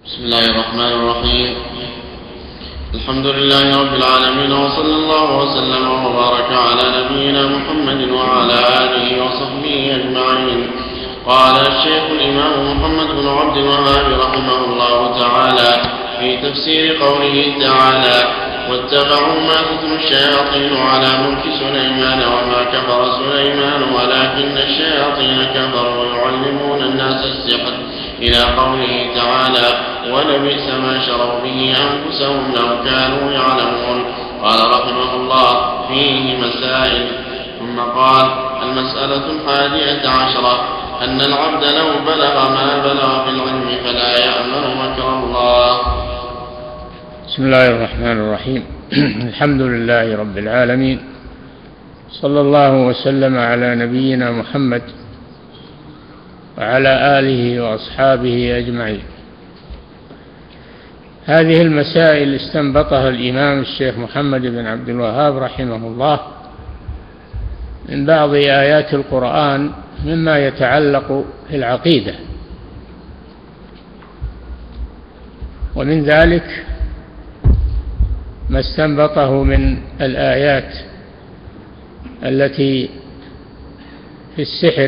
بسم الله الرحمن الرحيم. الحمد لله رب العالمين، وصلى الله وسلم وبارك على نبينا محمد وعلى آله وصحبه أجمعين. قال الشيخ الإمام محمد بن عبد الوهاب رحمه الله تعالى في تفسير قوله تعالى: واتبعوا ما تتلو الشياطين على ملك سليمان وما كفر سليمان ولكن الشياطين كفروا يعلمون الناس السحر، إلى قوله تعالى: ولبئس ما شروا به أنفسهم لو كانوا يعلمون. قال رحمه الله: فيه مسائل. ثم قال: المسألة 11: أن العبد لو بلغ ما بلغ في العلم فلا يأمن مكر الله. بسم الله الرحمن الرحيم. الحمد لله رب العالمين، صلى الله وسلم على نبينا محمد وعلى آله وأصحابه أجمعين. هذه المسائل استنبطها الإمام الشيخ محمد بن عبد الوهاب رحمه الله من بعض آيات القرآن مما يتعلق بالعقيدة، ومن ذلك ما استنبطه من الآيات التي في السحر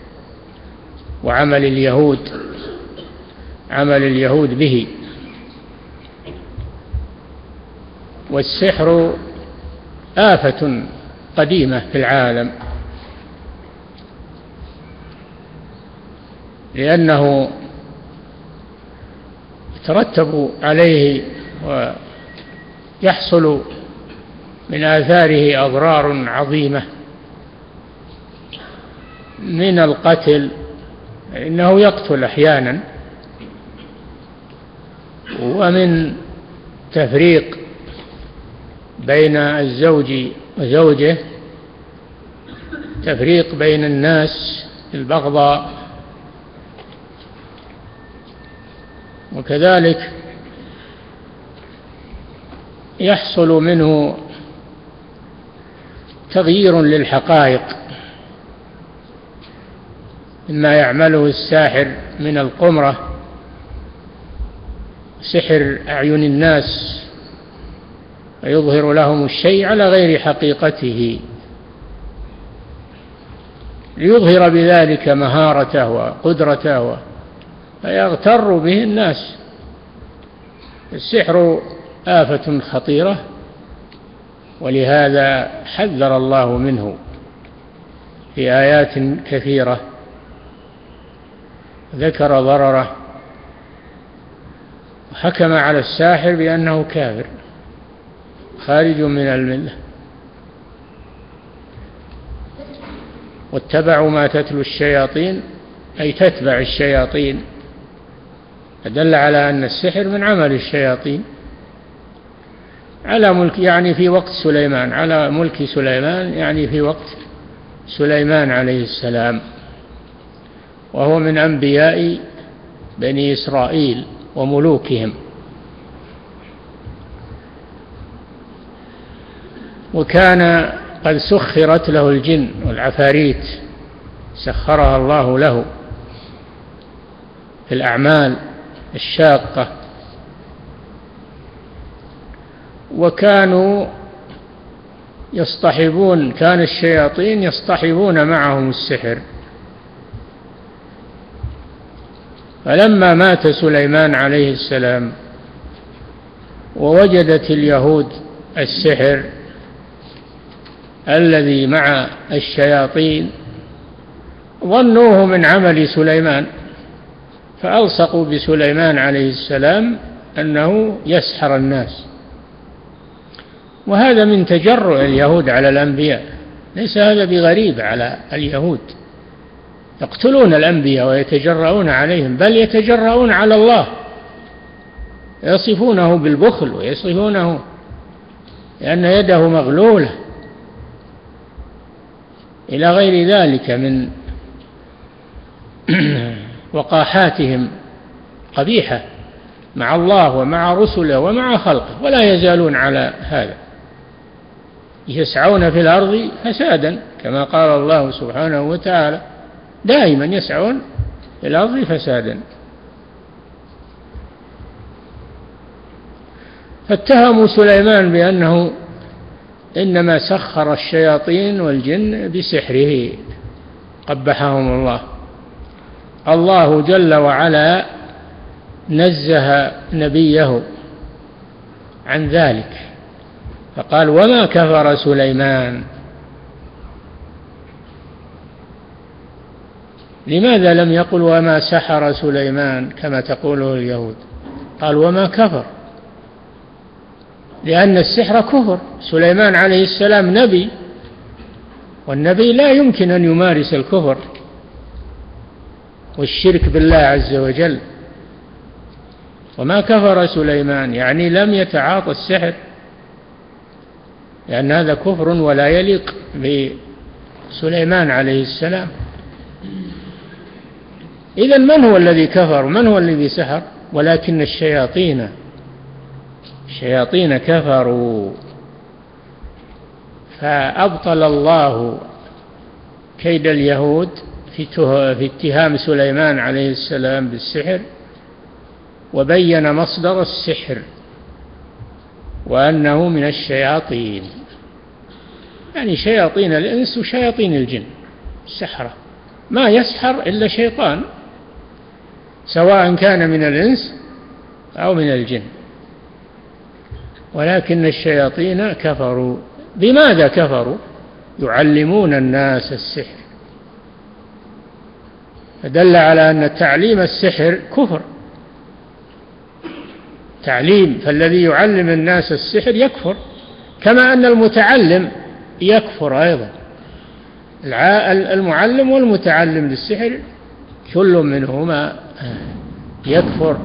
وعمل اليهود به. والسحر آفة قديمة في العالم، لأنه يترتب عليه ويحصل من آثاره أضرار عظيمة من القتل، إنه يقتل أحيانا، ومن تفريق بين الزوج وزوجه، تفريق بين الناس، البغضاء. وكذلك يحصل منه تغيير للحقائق مما يعمله الساحر من القمرة، سحر أعين الناس، ويظهر لهم الشيء على غير حقيقته ليظهر بذلك مهارته وقدرته فيغتر به الناس. السحر آفة خطيرة، ولهذا حذر الله منه في آيات كثيرة، ذكر ضرره وحكم على الساحر بأنه كافر خارج من الملة. واتبعوا ما تتلو الشياطين، أي تتبع الشياطين، فدل على أن السحر من عمل الشياطين على ملك، يعني في وقت سليمان، على ملك سليمان، يعني في وقت سليمان عليه السلام، وهو من أنبياء بني إسرائيل وملوكهم. وكان قد سخرت له الجن والعفاريت، سخرها الله له في الأعمال الشاقة، وكانوا يصطحبون، كان الشياطين يصطحبون معهم السحر. فلما مات سليمان عليه السلام ووجدت اليهود السحر الذي مع الشياطين ظنوه من عمل سليمان، فألصقوا بسليمان عليه السلام أنه يسحر الناس. وهذا من تجرؤ اليهود على الأنبياء، ليس هذا بغريب على اليهود، يقتلون الأنبياء ويتجرؤون عليهم، بل يتجرؤون على الله، يصفونه بالبخل ويصفونه لأن يده مغلولة إلى غير ذلك من وقاحاتهم قبيحة مع الله ومع رسله ومع خلقه، ولا يزالون على هذا، يسعون في الأرض فسادا، كما قال الله سبحانه وتعالى: دائما يسعون في الأرض فسادا. فاتهموا سليمان بأنه إنما سخر الشياطين والجن بسحره قبحهم الله. الله جل وعلا نزه نبيه عن ذلك فقال وما كفر سليمان. لماذا لم يقل وما سحر سليمان كما تقوله اليهود؟ قال وما كفر، لأن السحر كفر. سليمان عليه السلام نبي، والنبي لا يمكن أن يمارس الكفر والشرك بالله عز وجل. وما كفر سليمان يعني لم يتعاطى السحر، لأن هذا كفر ولا يليق بسليمان عليه السلام. إذن من هو الذي كفر؟ من هو الذي سحر؟ ولكن الشياطين كفروا، فأبطل الله كيد اليهود في اتهام سليمان عليه السلام بالسحر، وبين مصدر السحر وأنه من الشياطين، يعني شياطين الإنس وشياطين الجن السحرة. ما يسحر إلا شيطان، سواء كان من الإنس أو من الجن. ولكن الشياطين كفروا. بماذا كفروا؟ يعلمون الناس السحر، فدل على أن تعليم السحر كفر. تعليم، فالذي يعلم الناس السحر يكفر، كما أن المتعلم يكفر أيضا. المعلم والمتعلم للسحر كل منهما يكفر.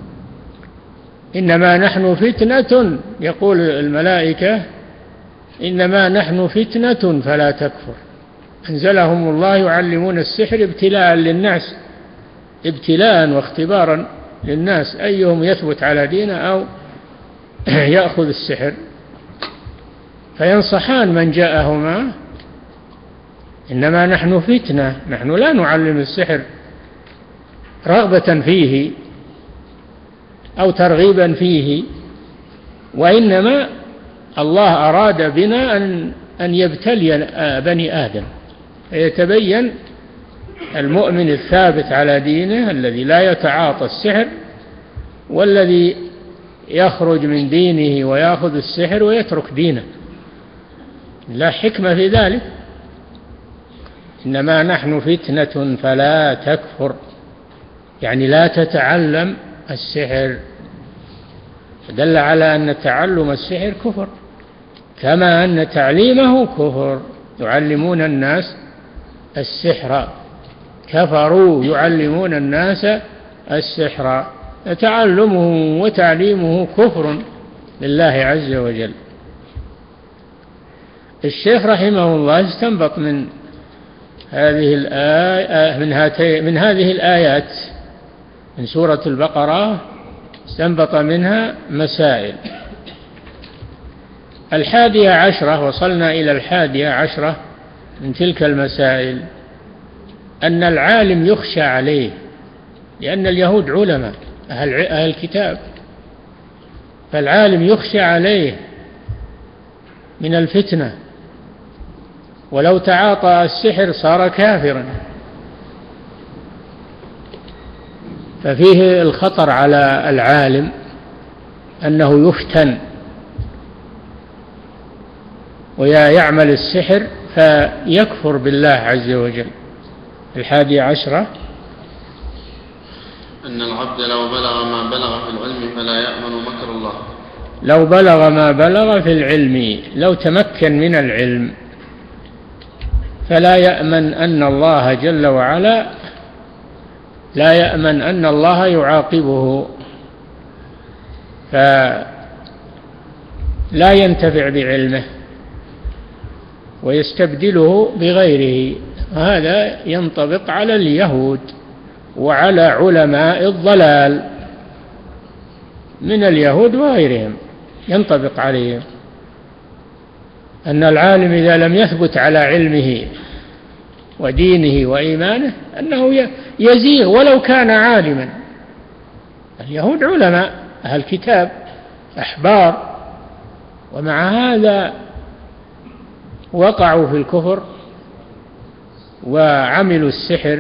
إنما نحن فتنة، يقول الملائكة إنما نحن فتنة فلا تكفر. أنزلهم الله يعلمون السحر ابتلاء للناس، ابتلاء واختبارا للناس أيهم يثبت على دينه أو يأخذ السحر، فينصحان من جاءهما. إنما نحن فتنة، نحن لا نعلم السحر رغبة فيه أو ترغيبا فيه، وإنما الله أراد بنا أن يبتلي بني آدم، فيتبين المؤمن الثابت على دينه الذي لا يتعاطى السحر، والذي يخرج من دينه ويأخذ السحر ويترك دينه. لا حكمة في ذلك. إنما نحن فتنة فلا تكفر، يعني لا تتعلم السحر. دل على أن تعلم السحر كفر، كما أن تعليمه كفر. يعلمون الناس السحر، كفروا يعلمون الناس السحر. تعلمه وتعليمه كفر لله عز وجل. الشيخ رحمه الله استنبط من هذه الآيات من سورة البقرة، استنبط منها مسائل. 11 وصلنا إلى 11 من تلك المسائل أن العالم يخشى عليه، لأن اليهود علماء أهل الكتاب، فالعالم يخشى عليه من الفتنة، ولو تعاطى السحر صار كافرا. ففيه الخطر على العالم أنه يفتن ويعمل السحر فيكفر بالله عز وجل. 11 أن العبد لو بلغ ما بلغ في العلم فلا يأمن مكر الله. لو بلغ ما بلغ في العلم، لو تمكن من العلم، فلا يأمن أن الله جل وعلا، لا يأمن أن الله يعاقبه، فلا ينتفع بعلمه ويستبدله بغيره. هذا ينطبق على اليهود وعلى علماء الضلال من اليهود وغيرهم، ينطبق عليهم أن العالم إذا لم يثبت على علمه ودينه وإيمانه أنه يزيغ ولو كان عالما. اليهود علماء أهل الكتاب، أحبار، ومع هذا وقعوا في الكفر وعملوا السحر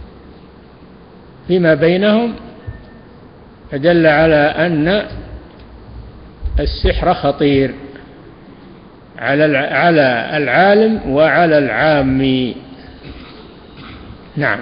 فيما بينهم، فدل على أن السحر خطير على العالم وعلى العام. نعم.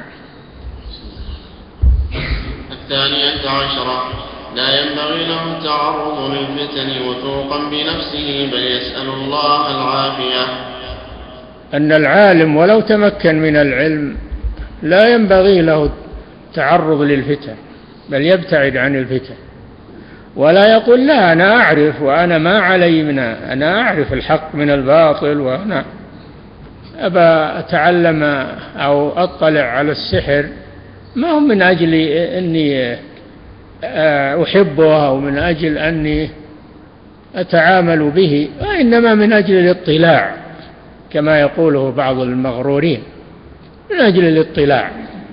12 لا ينبغي له التعرض للفتن وثوقا بنفسه، بل يسأل الله العافية. أن العالم ولو تمكن من العلم لا ينبغي له التعرض للفتن، بل يبتعد عن الفتن، ولا يقول لا أنا أعرف وأنا ما علي منها، أنا أعرف الحق من الباطل وأنا أبى أتعلم أو أطلع على السحر، ما هو من أجل أني أحبه أو من أجل أني أتعامل به، وإنما من أجل الاطلاع كما يقوله بعض المغرورين، من أجل الاطلاع.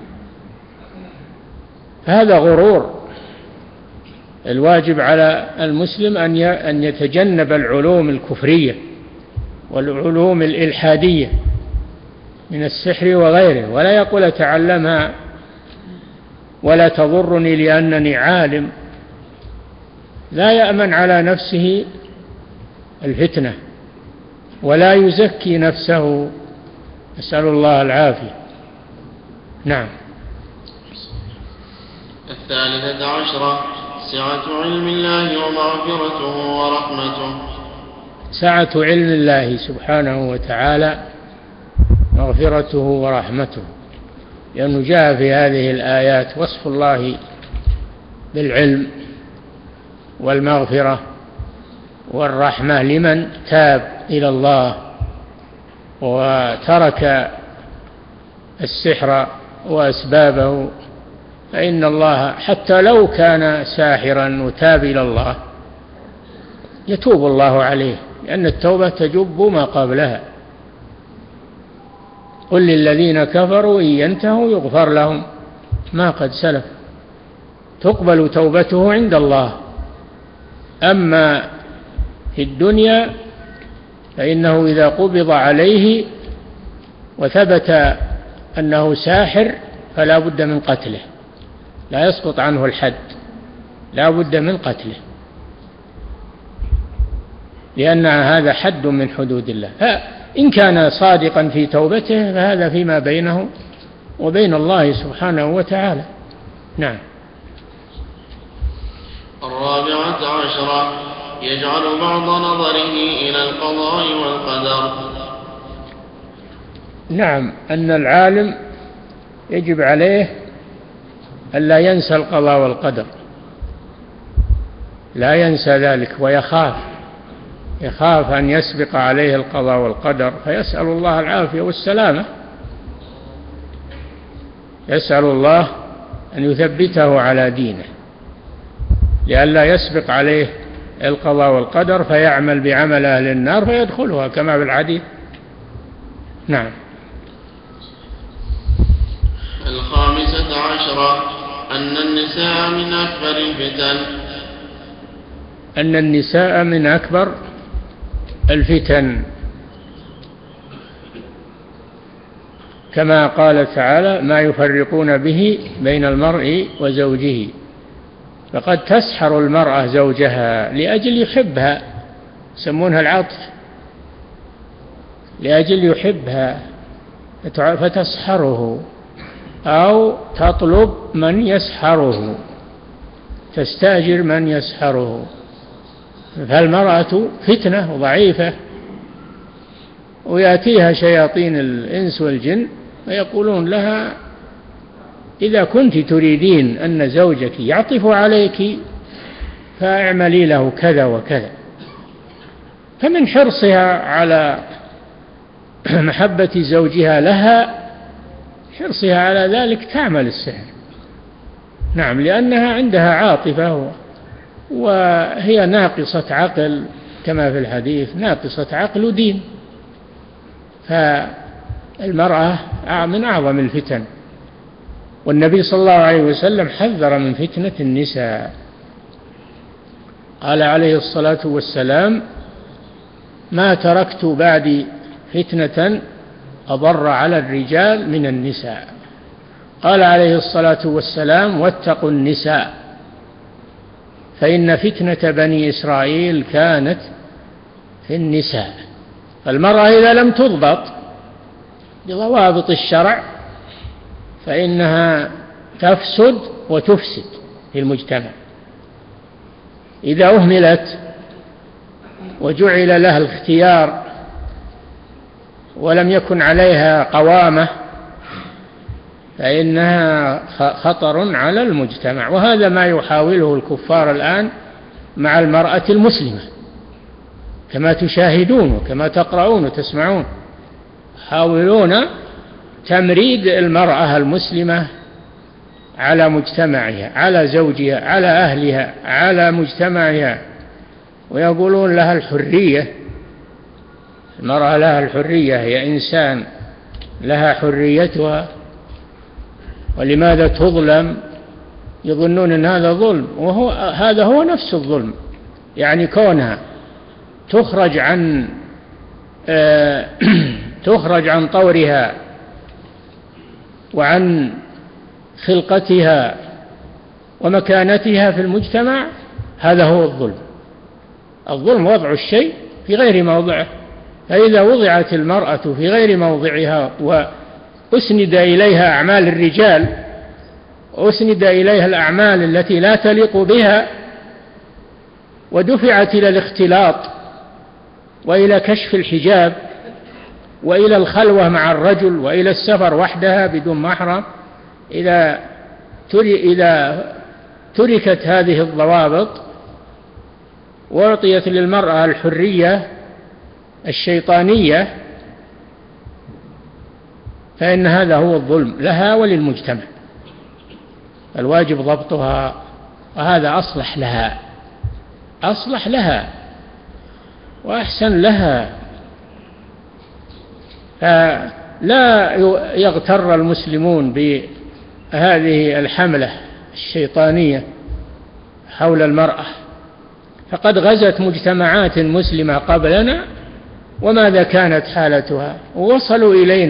هذا غرور. الواجب على المسلم أن يتجنب العلوم الكفرية والعلوم الإلحادية من السحر وغيره، ولا يقول أتعلمها ولا تضرني لأنني عالم. لا يأمن على نفسه الفتنة ولا يزكي نفسه، أسأل الله العافية. نعم. 13 سعة علم الله ومغفرته ورحمته. سعة علم الله سبحانه وتعالى مغفرته ورحمته، لأنه جاء في هذه الآيات وصف الله بالعلم والمغفرة والرحمة لمن تاب إلى الله وترك السحر وأسبابه، فإن الله حتى لو كان ساحرا وتاب إلى الله يتوب الله عليه، لأن التوبة تجب ما قبلها. قل للذين كفروا إن ينتهوا يغفر لهم ما قد سلف، تقبل توبته عند الله. أما في الدنيا فإنه إذا قبض عليه وثبت أنه ساحر فلا بد من قتله، لا يسقط عنه الحد، لا بد من قتله، لأن هذا حد من حدود الله. إن كان صادقا في توبته فهذا فيما بينه وبين الله سبحانه وتعالى. نعم. 14 يجعل بعض نظره إلى القضاء والقدر. نعم، أن العالم يجب عليه ألا ينسى القضاء والقدر، لا ينسى ذلك، ويخاف أن يسبق عليه القضاء والقدر، فيسأل الله العافية والسلامة، يسأل الله أن يثبته على دينه لئلا يسبق عليه القضاء والقدر فيعمل بعمل أهل النار فيدخلها كما في الحديث. نعم. 15 أن النساء من أكبر الفتن. أن النساء من أكبر الفتن، كما قال تعالى ما يفرقون به بين المرء وزوجه، فقد تسحر المرأة زوجها لأجل يحبها، يسمونها العطف، لأجل يحبها فتسحره، أو تطلب من يسحره، تستأجر من يسحره. فالمرأة فتنة ضعيفة، ويأتيها شياطين الإنس والجن ويقولون لها إذا كنت تريدين أن زوجك يعطف عليك فاعملي له كذا وكذا. فمن حرصها على محبة زوجها لها، حرصها على ذلك تعمل السحر. نعم، لأنها عندها عاطفة وهي ناقصة عقل كما في الحديث، ناقصة عقل ودين. فالمرأة من أعظم الفتن، والنبي صلى الله عليه وسلم حذر من فتنة النساء. قال عليه الصلاة والسلام: ما تركت بعدي فتنة أضر على الرجال من النساء. قال عليه الصلاة والسلام: واتقوا النساء فإن فتنة بني إسرائيل كانت في النساء. فالمرأة إذا لم تضبط بضوابط الشرع فإنها تفسد وتفسد في المجتمع. إذا أهملت وجعل لها الاختيار ولم يكن عليها قوامة فإنها خطر على المجتمع. وهذا ما يحاوله الكفار الآن مع المرأة المسلمة، كما تشاهدون وكما تقرؤون وتسمعون، يحاولون تمريد المرأة المسلمة على مجتمعها، على زوجها، على أهلها، على مجتمعها، ويقولون لها الحرية. المرأة لها الحرية، هي إنسان لها حريتها، ولماذا تظلم؟ يظنون أن هذا ظلم، هذا هو نفس الظلم. يعني كونها تخرج عن طورها وعن خلقتها ومكانتها في المجتمع، هذا هو الظلم. الظلم وضع الشيء في غير موضعه. فإذا وضعت المرأة في غير موضعها وأسند إليها أعمال الرجال، وأسند إليها الأعمال التي لا تليق بها، ودفعت إلى الاختلاط وإلى كشف الحجاب وإلى الخلوة مع الرجل وإلى السفر وحدها بدون محرم، إذا تركت هذه الضوابط وأعطيت للمرأة الحرية الشيطانية، فإن هذا هو الظلم لها وللمجتمع. الواجب ضبطها، وهذا أصلح لها وأحسن لها. فلا يغتر المسلمون بهذه الحملة الشيطانية حول المرأة، فقد غزت مجتمعات مسلمة قبلنا وماذا كانت حالتها، ووصلوا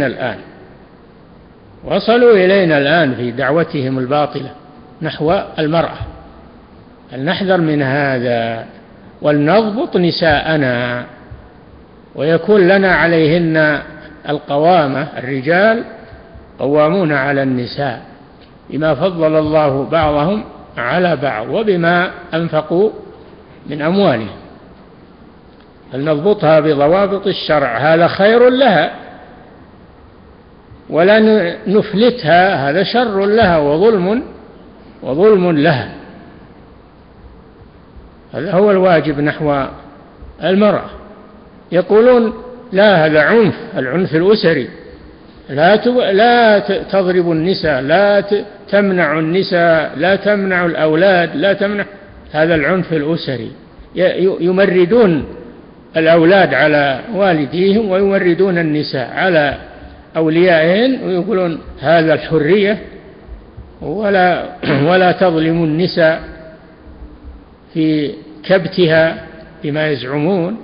إلينا الآن في دعوتهم الباطلة نحو المرأة. فلنحذر من هذا ولنضبط نساءنا، ويكون لنا عليهن القوامة. الرجال قوامون على النساء بما فضل الله بعضهم على بعض وبما أنفقوا من أموالهم. فلنضبطها بضوابط الشرع، هذا خير لها، ولا نفلتها، هذا شر لها وظلم لها. هذا هو الواجب نحو المرأة. يقولون لا، هذا العنف الأسري، لا تضرب النساء، لا تمنع النساء، لا تمنع الأولاد، لا تمنع. هذا العنف الأسري، يمردون الأولاد على والديهم ويمردون النساء على أوليائهن، ويقولون هذا الحرية، ولا تظلم النساء في كبتها بما يزعمون.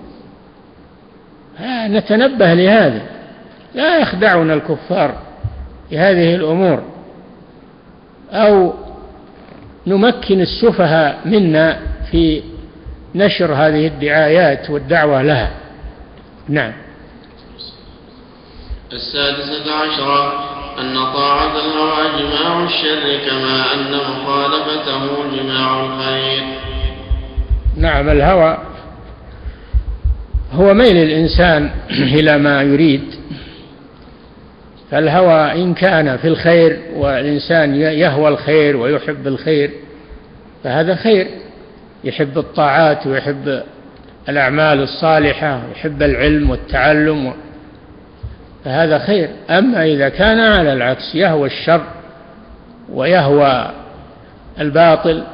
نتنبه لهذا، لا يخدعنا الكفار في هذه الأمور، أو نمكن السفهاء منا في نشر هذه الدعايات والدعوة لها. نعم. 16 أن طاعة الهوى جماع الشر كما أن مخالفته جماع الخير. نعم، الهوى هو ميل الإنسان إلى ما يريد. فالهوى إن كان في الخير والإنسان يهوى الخير ويحب الخير فهذا خير، يحب الطاعات ويحب الأعمال الصالحة ويحب العلم والتعلم، فهذا خير. أما إذا كان على العكس، يهوى الشر ويهوى الباطل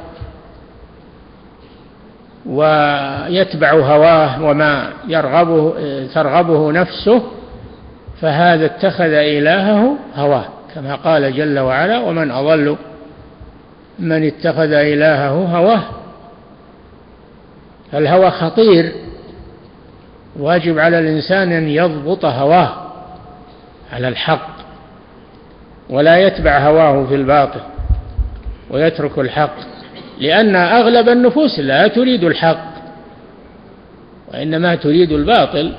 ويتبع هواه وما ترغبه نفسه، فهذا اتخذ إلهه هواه، كما قال جل وعلا: ومن أضل من اتخذ إلهه هواه. فالهوى خطير، واجب على الإنسان أن يضبط هواه على الحق ولا يتبع هواه في الباطل ويترك الحق، لأن أغلب النفوس لا تريد الحق وإنما تريد الباطل.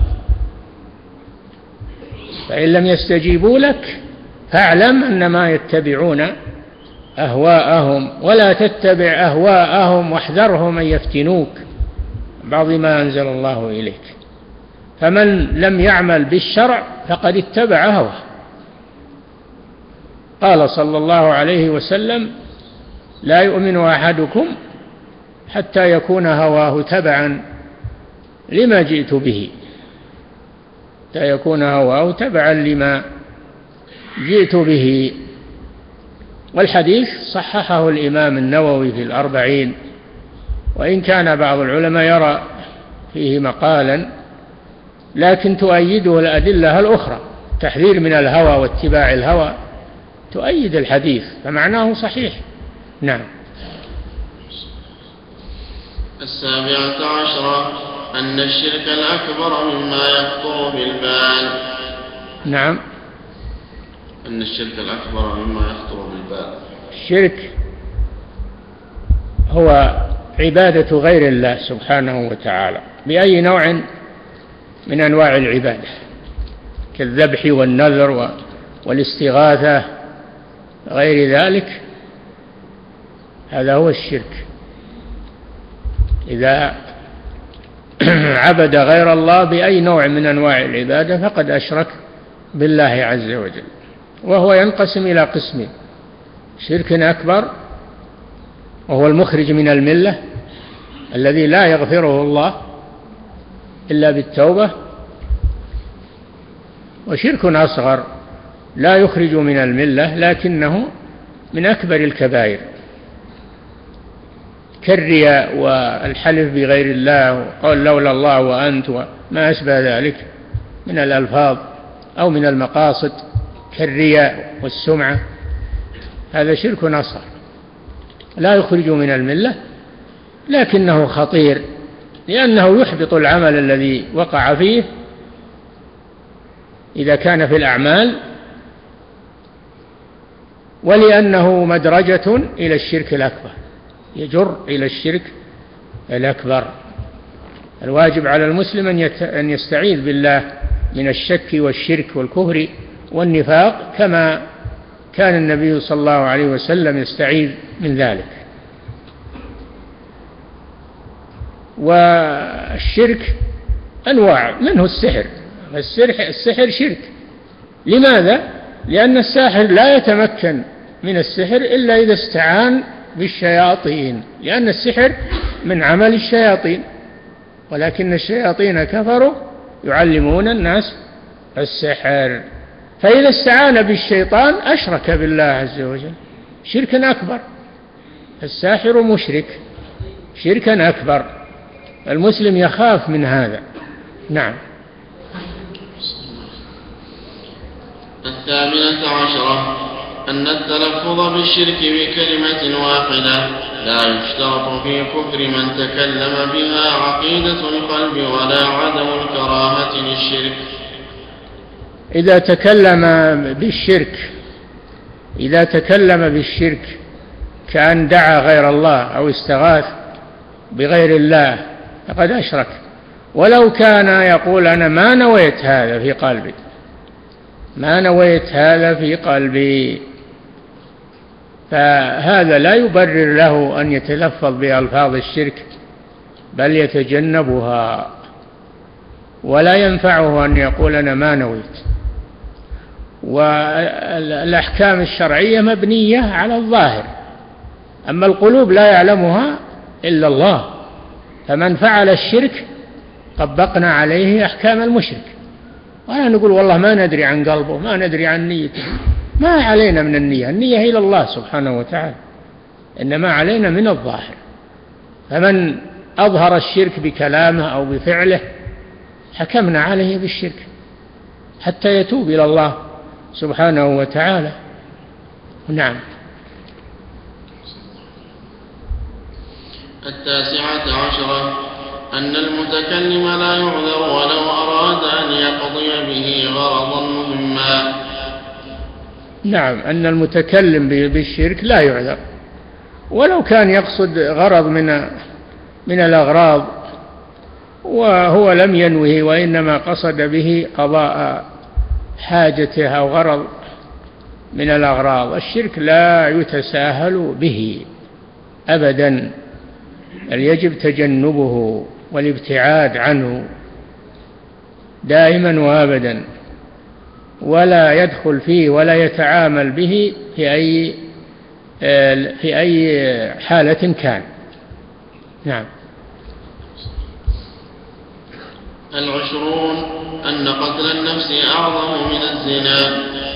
فإن لم يستجيبوا لك فاعلم أنما يتبعون أهواءهم، ولا تتبع أهواءهم واحذرهم أن يفتنوك بعض ما أنزل الله إليك. فمن لم يعمل بالشرع فقد اتبع هواه. قال صلى الله عليه وسلم: لا يؤمن أحدكم حتى يكون هواه تبعا لما جئت به، حتى يكون هواه تبعا لما جئت به. والحديث صححه الإمام النووي في الأربعين، وإن كان بعض العلماء يرى فيه مقالا، لكن تؤيده الأدلة الأخرى، تحذير من الهوى واتباع الهوى تؤيد الحديث، فمعناه صحيح. نعم. 17 أن الشرك الأكبر مما يخطر بالبال. نعم. أن الشرك الأكبر مما يخطر بالبال. الشرك هو عبادة غير الله سبحانه وتعالى بأي نوع من أنواع العبادة، كالذبح والنذر والاستغاثة غير ذلك، هذا هو الشرك. إذا عبد غير الله بأي نوع من أنواع العبادة فقد أشرك بالله عز وجل. وهو ينقسم إلى قسمين: شرك أكبر وهو المخرج من الملة الذي لا يغفره الله إلا بالتوبة، وشرك أصغر لا يخرج من الملة لكنه من أكبر الكبائر، كالرياء والحلف بغير الله وقال لولا الله وأنت وما أشبه ذلك من الألفاظ أو من المقاصد، كالرياء والسمعة، هذا شرك أصغر لا يخرج من الملة لكنه خطير، لأنه يحبط العمل الذي وقع فيه إذا كان في الأعمال، ولأنه مدرجة إلى الشرك الأكبر، يجر إلى الشرك الأكبر. الواجب على المسلم أن يستعيذ بالله من الشك والشرك والكفر والنفاق، كما كان النبي صلى الله عليه وسلم يستعيذ من ذلك. والشرك أنواع، منه السحر. السحر شرك. لماذا؟ لأن الساحر لا يتمكن من السحر إلا إذا استعان بالشياطين، لأن السحر من عمل الشياطين، ولكن الشياطين كفروا يعلمون الناس السحر. فإذا استعان بالشيطان أشرك بالله عز وجل شركا أكبر. الساحر مشرك شركا أكبر، المسلم يخاف من هذا. نعم. 18 أن التلفظ بالشرك بكلمة واحدة لا يشترط في كفر من تكلم بها عقيدة القلب ولا عدم الكراهة للشرك. إذا تكلم بالشرك كأن دعا غير الله أو استغاث بغير الله فقد أشرك، ولو كان يقول أنا ما نويت هذا في قلبي، ما نويت هذا في قلبي، فهذا لا يبرر له أن يتلفظ بألفاظ الشرك، بل يتجنبها، ولا ينفعه أن يقول أنا ما نويت. والأحكام الشرعية مبنية على الظاهر، أما القلوب لا يعلمها إلا الله، فمن فعل الشرك طبقنا عليه أحكام المشرك، ولا نقول والله ما ندري عن قلبه، ما ندري عن نيته، ما علينا من النية إلى الله سبحانه وتعالى، إنما علينا من الظاهر. فمن أظهر الشرك بكلامه أو بفعله حكمنا عليه بالشرك حتى يتوب إلى الله سبحانه وتعالى. نعم. 19 أن المتكلم لا يعذر ولو أراد أن يقضي به غرضا مهما. نعم، أن المتكلم بالشرك لا يعذر ولو كان يقصد غرض من الأغراض وهو لم ينوه وإنما قصد به قضاء حاجته أو غرض من الأغراض. الشرك لا يتساهل به أبدا، بل يجب تجنبه والابتعاد عنه دائما وأبدا، ولا يدخل فيه ولا يتعامل به في أي حالة كان. نعم. 20 أن قتل النفس أعظم من الزنا.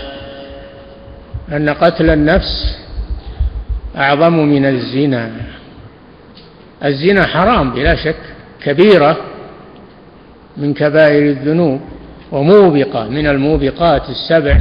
أن قتل النفس أعظم من الزنا. الزنا حرام بلا شك، كبيرة من كبائر الذنوب وموبقة من الموبقات السبع.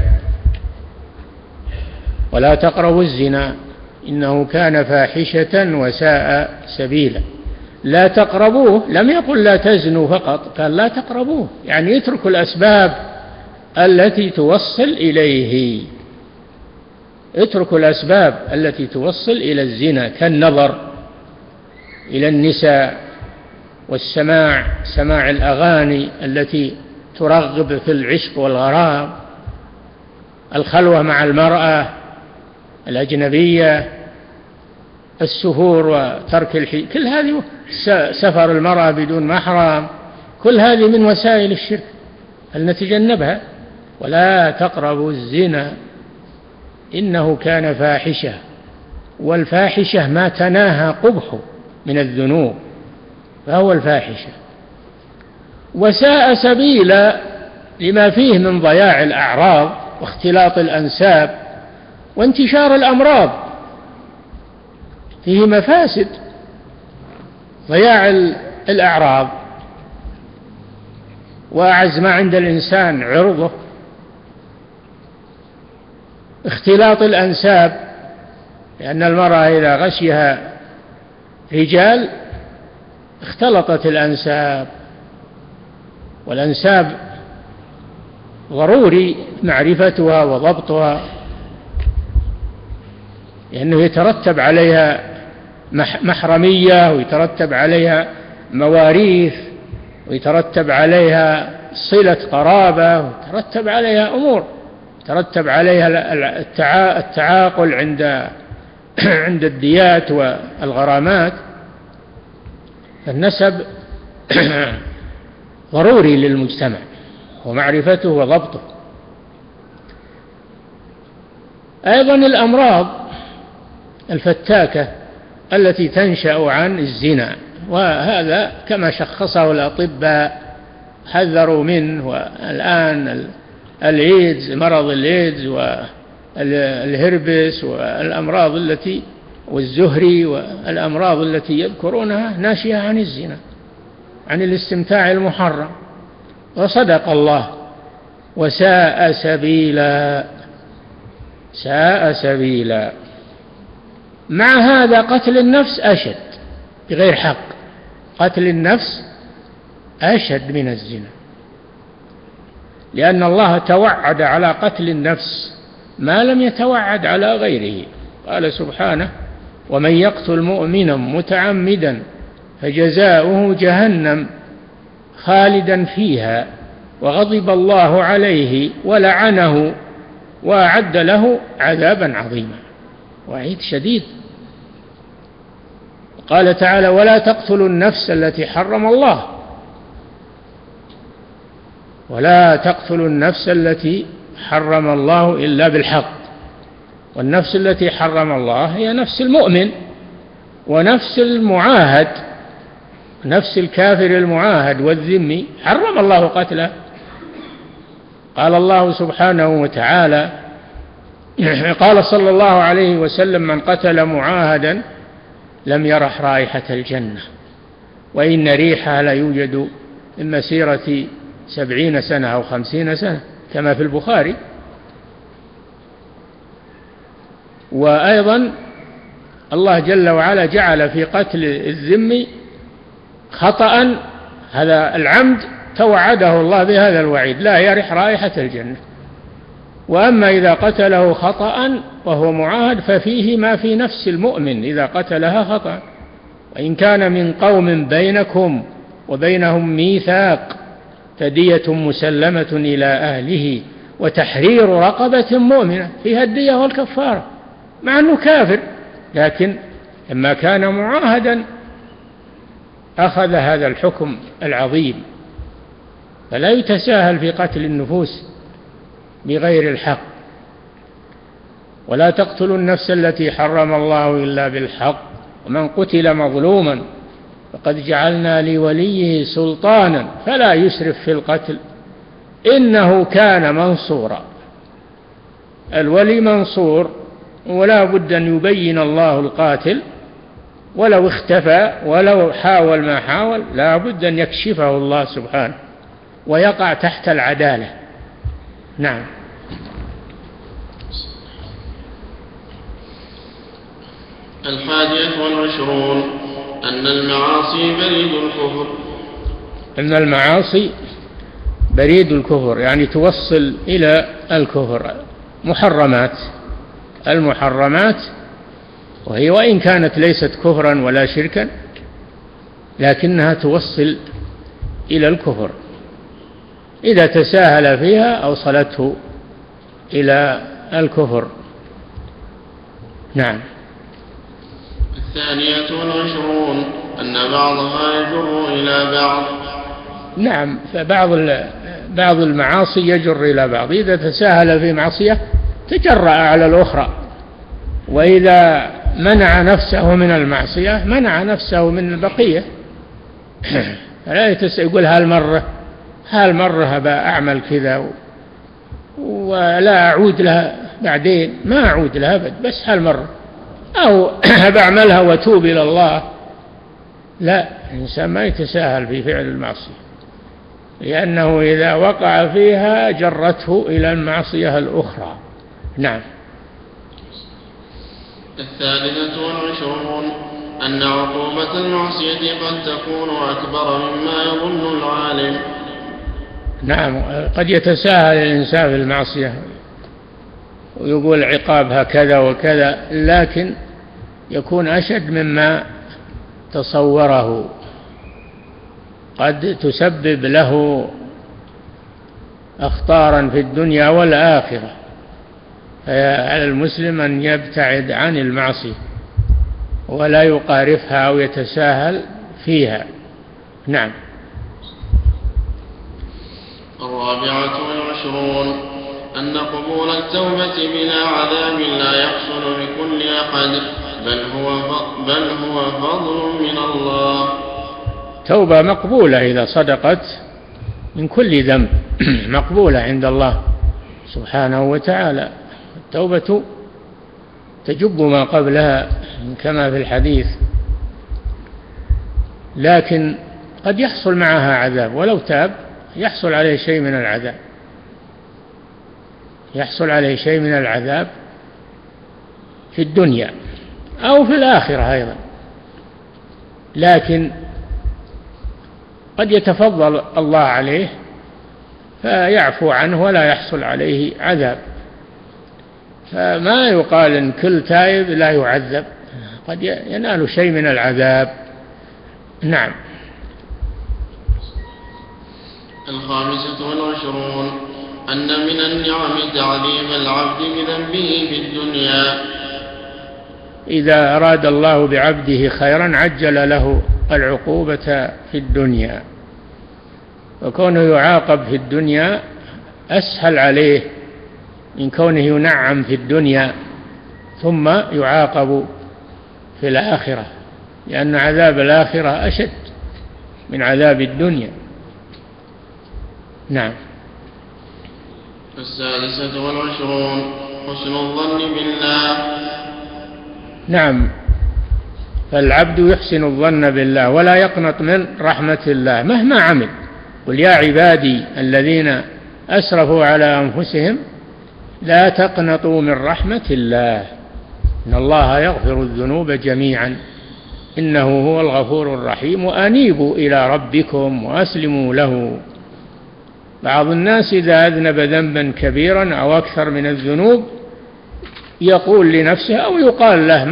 ولا تقربوا الزنا إنه كان فاحشة وساء سبيلا. لا تقربوه، لم يقل لا تزنوا فقط، قال لا تقربوه، يعني اتركوا الأسباب التي توصل إليه. اتركوا الأسباب التي توصل إلى الزنا كالنظر إلى النساء والسماع، سماع الأغاني التي ترغب في العشق والغرام، الخلوة مع المرأة الأجنبية، السفور وترك الحجاب، كل هذه، سفر المرأة بدون محرم، كل هذه من وسائل الشرك، فلنتجنبها. ولا تقربوا الزنا إنه كان فاحشة، والفاحشة ما تناهى قبحه من الذنوب فهو الفاحشة. وساء سبيلا لما فيه من ضياع الأعراض واختلاط الأنساب وانتشار الأمراض، فيه مفاسد، ضياع الأعراض وأعز ما عند الإنسان عرضه، اختلاط الأنساب، لأن المرأة إذا غشيها رجال اختلطت الأنساب، والأنساب ضروري معرفتها وضبطها، لأنه يترتب عليها محرمية، ويترتب عليها مواريث، ويترتب عليها صلة قرابة، ويترتب عليها أمور، يترتب عليها التعاقل عند الديات والغرامات. النسب ضروري للمجتمع ومعرفته وضبطه. أيضا الأمراض الفتاكة التي تنشأ عن الزنا، وهذا كما شخصه الأطباء حذروا منه. والآن الإيدز، مرض الإيدز والهربس والأمراض والزهري والأمراض التي يذكرونها ناشئة عن الزنا، عن الاستمتاع المحرم. وصدق الله وساء سبيلا، ساء سبيلا. مع هذا قتل النفس أشد بغير حق، قتل النفس أشد من الزنا، لأن الله توعد على قتل النفس ما لم يتوعد على غيره. قال سبحانه: ومن يقتل مؤمنا متعمدا فجزاؤه جهنم خالدا فيها وغضب الله عليه ولعنه وأعد له عذابا عظيما. وعيد شديد. قال تعالى: ولا تقتلوا النفس التي حرم الله، ولا تقتلوا النفس التي حرم الله إلا بالحق. والنفس التي حرم الله هي نفس المؤمن ونفس المعاهد، نفس الكافر المعاهد والذمي حرم الله قتله. قال الله سبحانه وتعالى: قال صلى الله عليه وسلم: من قتل معاهدا لم يرح رائحة الجنة، وإن ريحها لا يوجد من مسيرة 70 سنة أو 50 سنة، كما في البخاري. وأيضا الله جل وعلا جعل في قتل الذمي خطأ هذا العمد توعده الله بهذا الوعيد، لا يرح رائحة الجنة. وأما إذا قتله خطأ وهو معاهد ففيه ما في نفس المؤمن إذا قتلها خطأ. وإن كان من قوم بينكم وبينهم ميثاق فدية مسلمة إلى أهله وتحرير رقبة مؤمنة، فيها الدية والكفارة مع أنه كافر، لكن لما كان معاهدا أخذ هذا الحكم العظيم. فلا يتساهل في قتل النفوس بغير الحق. ولا تقتلوا النفس التي حرم الله إلا بالحق، ومن قتل مظلوما فقد جعلنا لوليه سلطانا فلا يسرف في القتل إنه كان منصورا. الولي منصور، ولا بد أن يبين الله القاتل، ولو اختفى ولو حاول ما حاول لا بد أن يكشفه الله سبحانه ويقع تحت العدالة. نعم. والعشرون أن المعاصي بريد الكفر. أن المعاصي بريد الكفر، يعني توصل إلى الكفر. المحرمات وهي وإن كانت ليست كفرا ولا شركا لكنها توصل إلى الكفر، إذا تساهل فيها أوصلته إلى الكفر. نعم. 22 أن بعضها يجر إلى بعض. نعم، فبعض المعاصي يجر إلى بعض، إذا تساهل في معصية تجرأ على الأخرى، وإذا منع نفسه من المعصية منع نفسه من البقية. لا يقول هالمرة هبقى أعمل كذا ولا أعود لها بعدين، ما أعود لها أبد، بس هالمرة، أو بعملها وتوب إلى الله. لا، الإنسان ما يتساهل في فعل المعصية، لأنه إذا وقع فيها جرته إلى المعصية الأخرى. نعم. 23 أن عقوبة المعصية قد تكون أكبر مما يظن العالم. نعم، قد يتساهل الإنسان في المعصية ويقول عقابها كذا وكذا، لكن يكون أشد مما تصوره، قد تسبب له أخطارا في الدنيا والآخرة. فعلى المسلم أن يبتعد عن المعصية ولا يقارفها أو يتساهل فيها. نعم. 24 أن قبول التوبة بلا عذاب لا يحصل لكل أحد، بل هو فضل من الله. توبة مقبولة إذا صدقت من كل ذنب، مقبولة عند الله سبحانه وتعالى. التوبة تجب ما قبلها كما في الحديث، لكن قد يحصل معها عذاب، ولو تاب يحصل عليه شيء من العذاب، يحصل عليه شيء من العذاب في الدنيا أو في الآخرة أيضا، لكن قد يتفضل الله عليه فيعفو عنه ولا يحصل عليه عذاب. فما يقال إن كل تائب لا يعذب، قد ينال شيء من العذاب. نعم. 25 أن من النعم تعذيب العبد بذنبه في الدنيا. إذا أراد الله بعبده خيرا عجل له العقوبة في الدنيا، وكونه يعاقب في الدنيا أسهل عليه من كونه ينعم في الدنيا ثم يعاقب في الآخرة، لأن عذاب الآخرة أشد من عذاب الدنيا. نعم. 26 حسن الظن بالله. نعم، فالعبد يحسن الظن بالله ولا يقنط من رحمة الله مهما عمل. قل يا عبادي الذين أسرفوا على أنفسهم لا تقنطوا من رحمة الله إن الله يغفر الذنوب جميعا إنه هو الغفور الرحيم وأنيبوا إلى ربكم وأسلموا له. بعض الناس إذا أذنب ذنبا كبيرا أو أكثر من الذنوب يقول لنفسه أو يقال له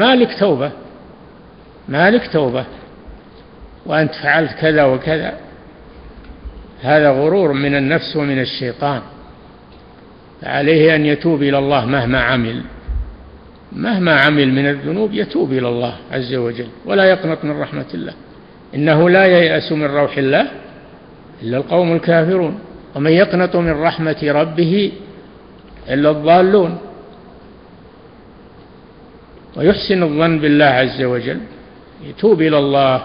ما لك توبة وأنت فعلت كذا وكذا. هذا غرور من النفس ومن الشيطان. عليه أن يتوب إلى الله مهما عمل من الذنوب، يتوب إلى الله عز وجل ولا يقنط من رحمة الله. إنه لا ييأس من روح الله إلا القوم الكافرون، ومن يقنط من رحمة ربه إلا الضالون. ويحسن الظن بالله عز وجل، يتوب إلى الله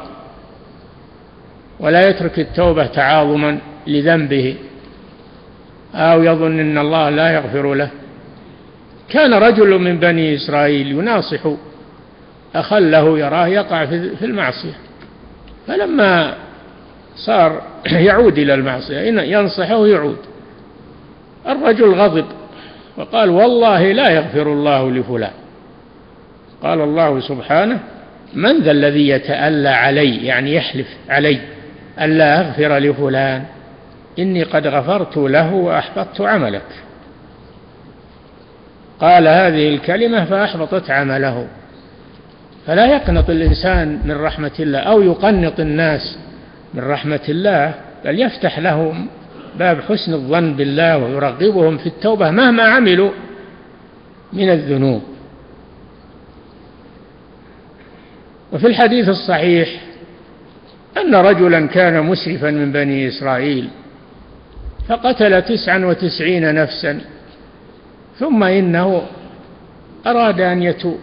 ولا يترك التوبة تعاظما لذنبه أو يظن أن الله لا يغفر له. كان رجل من بني إسرائيل يناصح أخا له يراه يقع في المعصية، فلما صار يعود إلى المعصية ينصحه يعود، الرجل غضب وقال والله لا يغفر الله لفلان. قال الله سبحانه من ذا الذي يتألى علي، يعني يحلف علي ألا أغفر لفلان، إني قد غفرت له وأحبطت عملك. قال هذه الكلمة فأحبطت عمله. فلا يقنط الإنسان من رحمة الله أو يقنط الناس من رحمة الله، بل يفتح لهم باب حسن الظن بالله ويرغبهم في التوبة مهما عملوا من الذنوب. وفي الحديث الصحيح أن رجلا كان مسرفا من بني إسرائيل فقتل 99 نفسا، ثم إنه أراد أن يتوب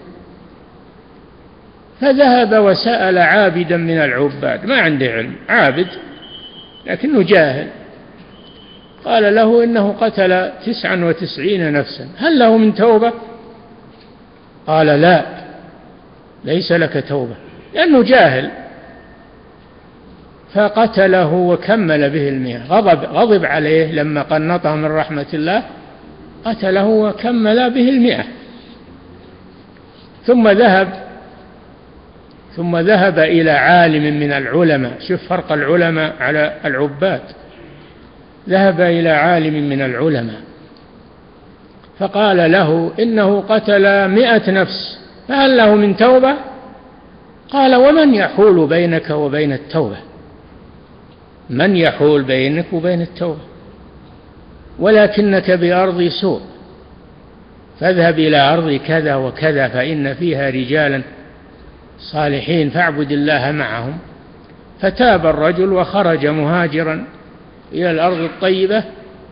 فذهب وسأل عابدا من العباد، ما عنده علم، عابد لكنه جاهل، قال له إنه قتل 99 نفسا، هل له من توبة؟ قال لا، ليس لك توبة، لأنه جاهل. فقتله وكمل به 100. غضب عليه لما قنطه من رحمة الله، قتله وكمل به 100. ثم ذهب إلى عالم من العلماء، شوف فرق العلماء على العباد، ذهب إلى عالم من العلماء فقال له إنه قتل 100 نفس، فهل له من توبة؟ قال ومن يحول بينك وبين التوبة؟ من يحول بينك وبين التوبة؟ ولكنك بأرض سوء، فاذهب إلى أرض كذا وكذا فإن فيها رجالا صالحين فاعبد الله معهم. فتاب الرجل وخرج مهاجرا إلى الأرض الطيبة،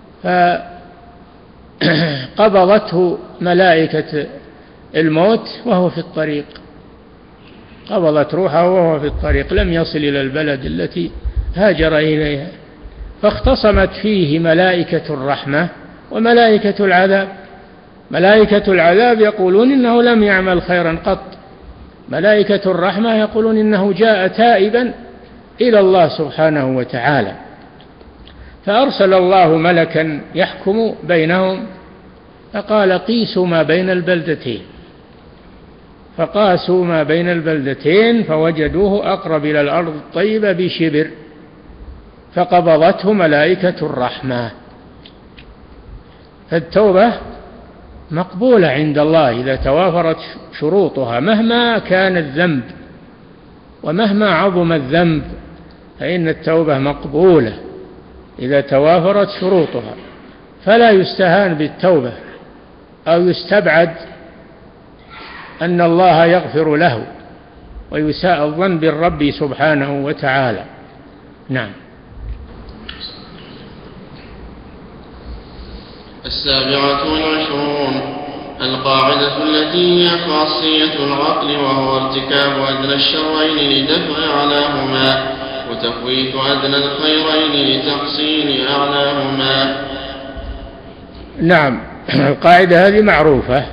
فقبضته ملائكة الموت وهو في الطريق، قبضت روحه وهو في الطريق، لم يصل إلى البلد التي هاجر إليها، فاختصمت فيه ملائكة الرحمة وملائكة العذاب. ملائكة العذاب يقولون إنه لم يعمل خيرا قط، ملائكة الرحمة يقولون إنه جاء تائبا إلى الله سبحانه وتعالى. فأرسل الله ملكا يحكم بينهم فقال قيسوا ما بين البلدتين، فقاسوا ما بين البلدتين فوجدوه أقرب إلى الأرض الطيبة بشبر، فقبضته ملائكة الرحمة. فالتوبة مقبولة عند الله إذا توافرت شروطها، مهما كان الذنب ومهما عظم الذنب فإن التوبة مقبولة إذا توافرت شروطها. فلا يستهان بالتوبة أو يستبعد أن الله يغفر له ويساء الظن بالرب سبحانه وتعالى. نعم. 27 القاعدة التي هي خاصية العقل، وهو ارتكاب أدنى الشرين لدفع أعلاهما، وتفويت أدنى الخيرين لتحصيل أعلاهما. نعم، القاعدة هذه معروفة،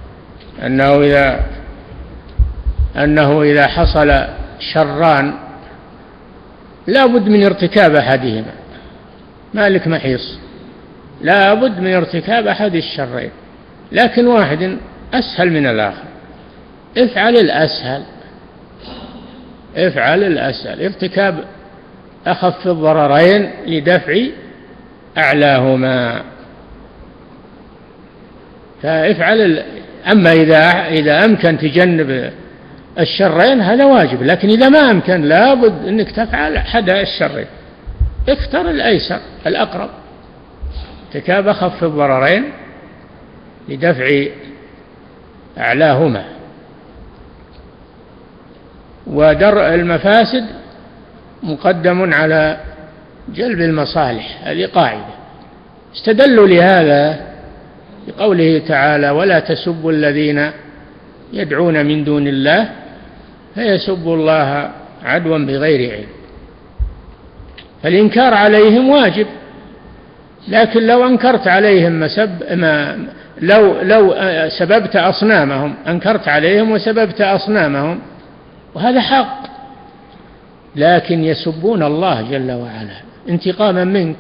أنه إذا حصل شران لا بد من ارتكاب أحدهما، مالك محيص، لا بد من ارتكاب أحد الشرين، لكن واحد أسهل من الآخر، افعل الأسهل افعل الأسهل، ارتكاب أخف الضررين لدفع أعلاهما. فافعل أما إذا أمكن تجنب الشرين هذا واجب، لكن إذا ما أمكن لابد أنك تفعل أحد الشرين، اختر الأيسر الأقرب، ارتكاب أخف الضررين لدفع أعلاهما. ودرء المفاسد مقدم على جلب المصالح، هذه قاعدة. استدلوا لهذا بقوله تعالى: ولا تسبوا الذين يدعون من دون الله فيسبوا الله عدوا بغير علم. فالإنكار عليهم واجب، لكن لو أنكرت عليهم لو سببت أصنامهم، أنكرت عليهم وسببت أصنامهم، وهذا حق، لكن يسبون الله جل وعلا انتقاما منك،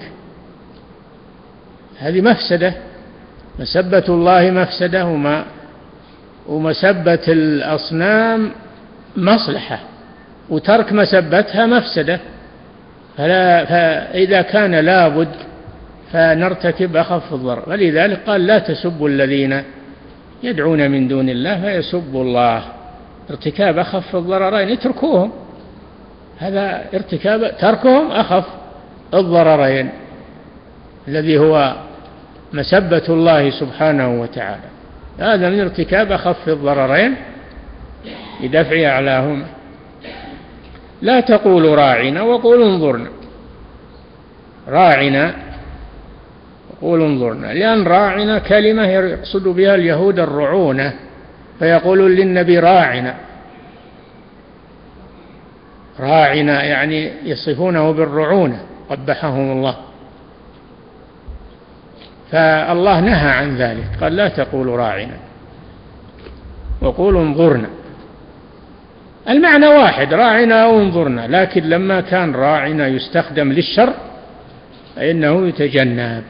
هذه مفسدة. مسبة الله مفسدة، ومسبة الأصنام مصلحة، وترك مسبتها مفسدة. فإذا كان لابد فنرتكب أخف الضرر، ولذلك قال: لا تسبوا الذين يدعون من دون الله فيسبوا الله. ارتكاب أخف الضررين، اتركوهم، هذا تركهم أخف الضررين الذي هو مسبة الله سبحانه وتعالى، هذا من ارتكاب أخف الضررين لدفع أعلاهما. لا تقولوا راعنا وقولوا انظرنا، راعنا وقولوا انظرنا، لأن راعنا كلمة يقصد بها اليهود الرعونة، فيقولون للنبي راعنا، راعنا يعني يصفونه بالرعونة قبحهم الله. فالله نهى عن ذلك، قال: لا تقولوا راعنا وقولوا انظرنا. المعنى واحد، راعنا أو انظرنا، لكن لما كان راعنا يستخدم للشر فإنه يتجنب.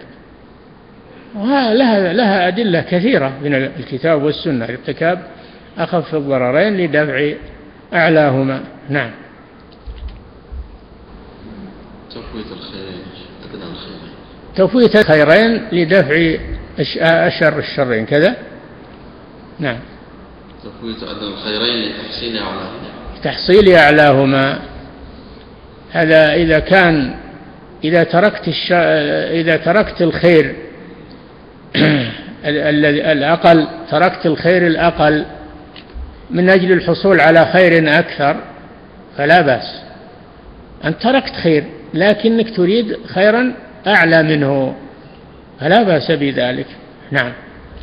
لها أدلة كثيرة من الكتاب والسنة، ارتكاب أخف الضررين لدفع أعلاهما. نعم. تفويت الخيرين لدفع أشر الشرين كذا. نعم. تفويت الخيرين لتحصيل أعلاهما، تحصيل أعلاهما. هذا إذا تركت الخير الأقل، تركت الخير الأقل من أجل الحصول على خير أكثر فلا بأس. أنت تركت خير لكنك تريد خيرا أعلى منه فلا بأس بذلك. نعم.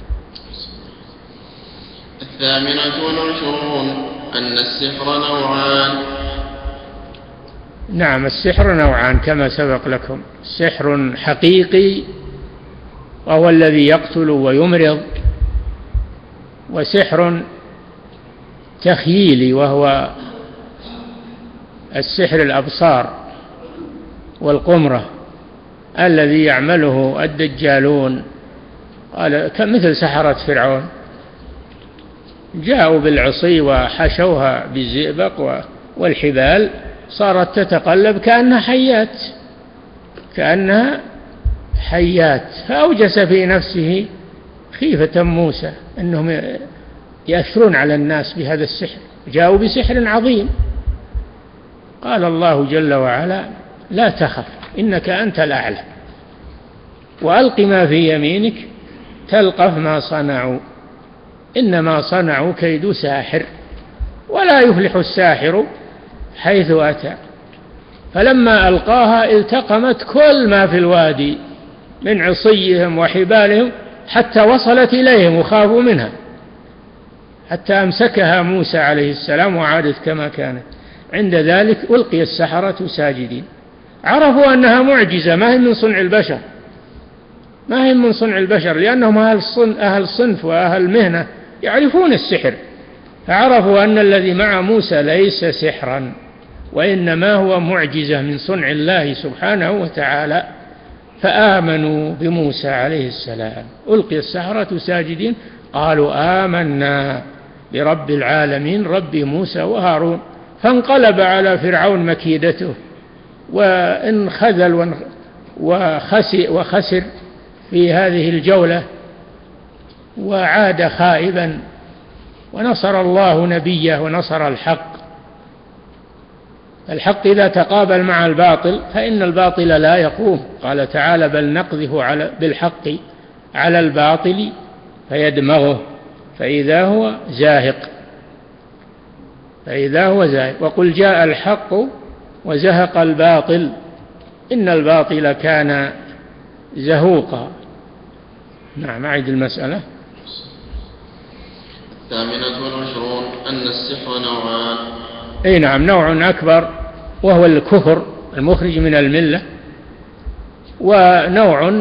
28 أن السحر نوعان. نعم، السحر نوعان كما سبق لكم: سحر حقيقي وهو الذي يقتل ويمرض، وسحر تخييلي وهو السحر الأبصار والقمرة الذي يعمله الدجالون. قال مثل سحرة فرعون، جاءوا بالعصي وحشوها بالزئبق والحبال، صارت تتقلب كأنها حيات، فأوجس في نفسه خيفة موسى أنهم يأثرون على الناس بهذا السحر، جاءوا بسحر عظيم. قال الله جل وعلا: لا تخف إنك أنت الأعلى، وألق ما في يمينك تلقف ما صنعوا إنما صنعوا كيد ساحر ولا يفلح الساحر حيث أتى. فلما ألقاها التقمت كل ما في الوادي من عصيهم وحبالهم حتى وصلت إليهم وخافوا منها، حتى أمسكها موسى عليه السلام وعادت كما كانت. عند ذلك ألقي السحرة ساجدين، عرفوا أنها معجزة ما هي من صنع البشر، لأنهم أهل صنف وأهل مهنة يعرفون السحر، فعرفوا أن الذي مع موسى ليس سحرا وإنما هو معجزة من صنع الله سبحانه وتعالى، فآمنوا بموسى عليه السلام. ألقي السحرة ساجدين قالوا آمنا برب العالمين رب موسى وهارون. فانقلب على فرعون مكيدته، وإن خذل وخسر في هذه الجولة، وعاد خائبا، ونصر الله نبيه ونصر الحق. الحق إذا تقابل مع الباطل فإن الباطل لا يقوم. قال تعالى: بل نقذف بالحق على الباطل فيدمغه فإذا هو زاهق. وقل جاء الحق وزهق الباطل إن الباطل كان زهوقا. نعم، أعد المسألة. 28 أن السحر نوعان. أي نعم، نوع أكبر وهو الكفر المخرج من الملة، ونوع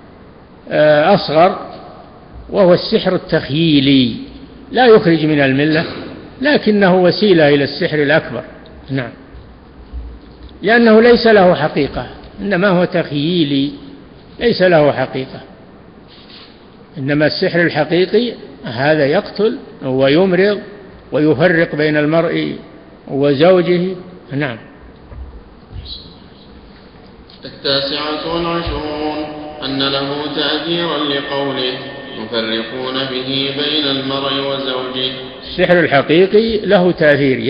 أصغر وهو السحر التخييلي لا يخرج من الملة لكنه وسيلة إلى السحر الأكبر. نعم، لأنه ليس له حقيقة، إنما هو تخييلي ليس له حقيقة. إنما السحر الحقيقي هذا يقتل ويمرض ويفرق بين المرء وزوجه. نعم. 29 أن له تأثيرا لقوله يفرقون به بين المرء وزوجه. السحر الحقيقي له تأثير،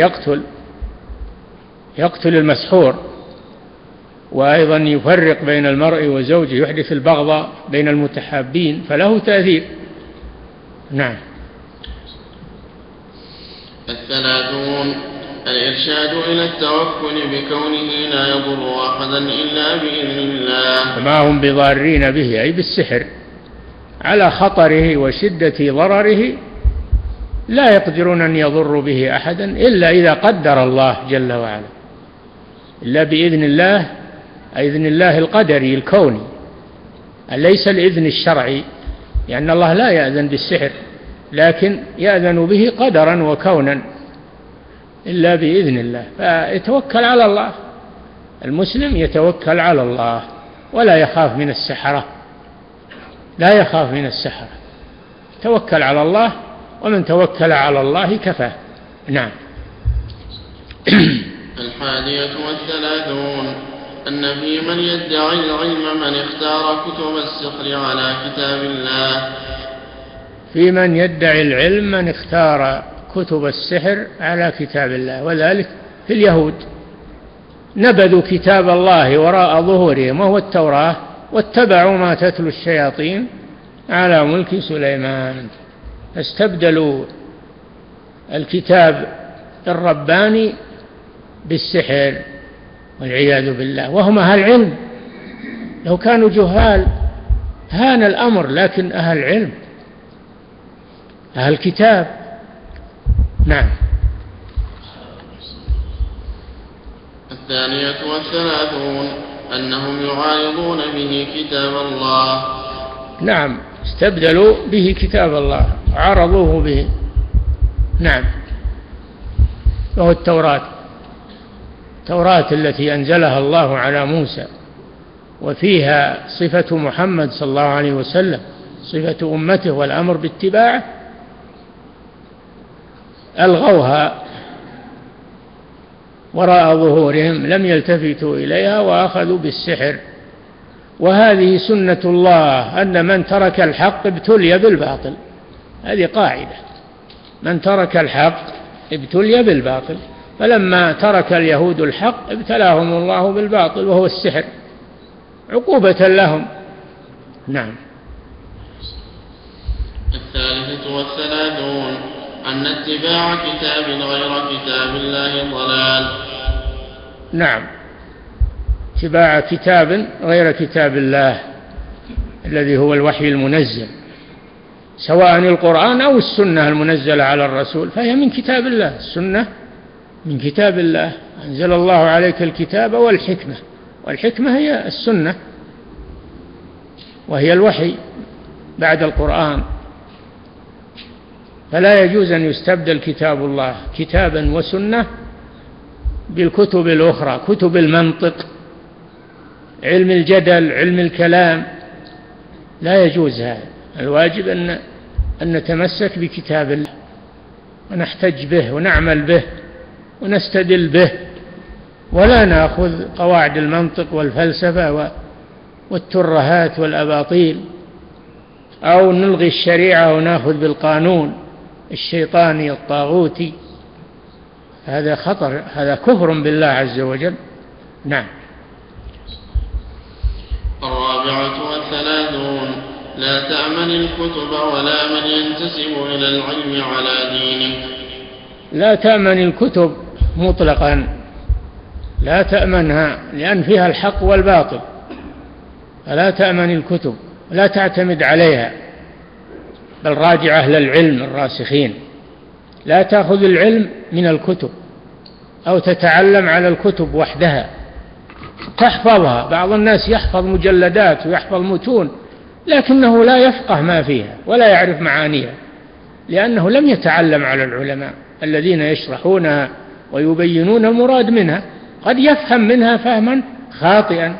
يقتل المسحور، وأيضا يفرق بين المرء وزوجه، يحدث البغضاء بين المتحابين، فله تأثير. نعم. 30 الإرشاد إلى التوكل بكونه لا يضر أحدا إلا بإذن الله. فما هم بضارين به، أي بالسحر، على خطره وشدة ضرره لا يقدرون أن يضروا به أحدا إلا إذا قدر الله جل وعلا، إلا بإذن الله، إذن الله القدري الكوني، ليس الإذن الشرعي، لأن الله لا يأذن بالسحر لكن يأذن به قدرا وكونا إلا بإذن الله. فيتوكل على الله، المسلم يتوكل على الله ولا يخاف من السحرة، لا يخاف من السحرة، توكل على الله، ومن توكل على الله كفاه. نعم. 31 أن في من يدعي العلم من اختار كتب السحر على كتاب الله. في من يدعي العلم من اختار كتب السحر على كتاب الله، وذلك في اليهود نبذوا كتاب الله وراء ظهورهم وهو التوراة، واتبعوا ما تتلو الشياطين على ملك سليمان، استبدلوا الكتاب الرباني بالسحر والعياذ بالله، وهم أهل علم. لو كانوا جهال هان الأمر، لكن أهل علم، أهل كتاب. نعم. 32 أنهم يعارضون به كتاب الله. نعم، استبدلوا به كتاب الله، عارضوه به. نعم، وهو التوراة التي أنزلها الله على موسى، وفيها صفة محمد صلى الله عليه وسلم، صفة أمته والأمر باتباعه، ألغوها وراء ظهورهم، لم يلتفتوا إليها وأخذوا بالسحر. وهذه سنة الله، أن من ترك الحق ابتلي بالباطل، هذه قاعدة، من ترك الحق ابتلي بالباطل. فلما ترك اليهود الحق ابتلاهم الله بالباطل وهو السحر عقوبة لهم. نعم. 33 أن اتباع كتاب غير كتاب الله ضلال. نعم، اتباع كتاب غير كتاب الله الذي هو الوحي المنزل، سواء القرآن أو السنة المنزلة على الرسول، فهي من كتاب الله. السنة من كتاب الله، أنزل الله عليك الكتاب والحكمة، والحكمة هي السنة وهي الوحي بعد القرآن. فلا يجوز أن يستبدل كتاب الله كتابا وسنة بالكتب الأخرى، كتب المنطق، علم الجدل، علم الكلام، لا يجوز هذا. الواجب أن نتمسك بكتاب الله ونحتج به ونعمل به ونستدل به، ولا نأخذ قواعد المنطق والفلسفة والترهات والأباطيل، أو نلغي الشريعة ونأخذ بالقانون الشيطاني الطاغوتي. هذا خطر، هذا كفر بالله عز وجل. نعم. 34 لا تأمن الكتب ولا من ينتسب إلى العلم على دينه. لا تأمن الكتب مطلقا، لا تأمنها، لأن فيها الحق والباطل، فلا تأمن الكتب، لا تعتمد عليها، بل راجع أهل العلم الراسخين. لا تأخذ العلم من الكتب أو تتعلم على الكتب وحدها تحفظها. بعض الناس يحفظ مجلدات ويحفظ متون لكنه لا يفقه ما فيها ولا يعرف معانيها، لأنه لم يتعلم على العلماء الذين يشرحونها ويبينون المراد منها. قد يفهم منها فهما خاطئا،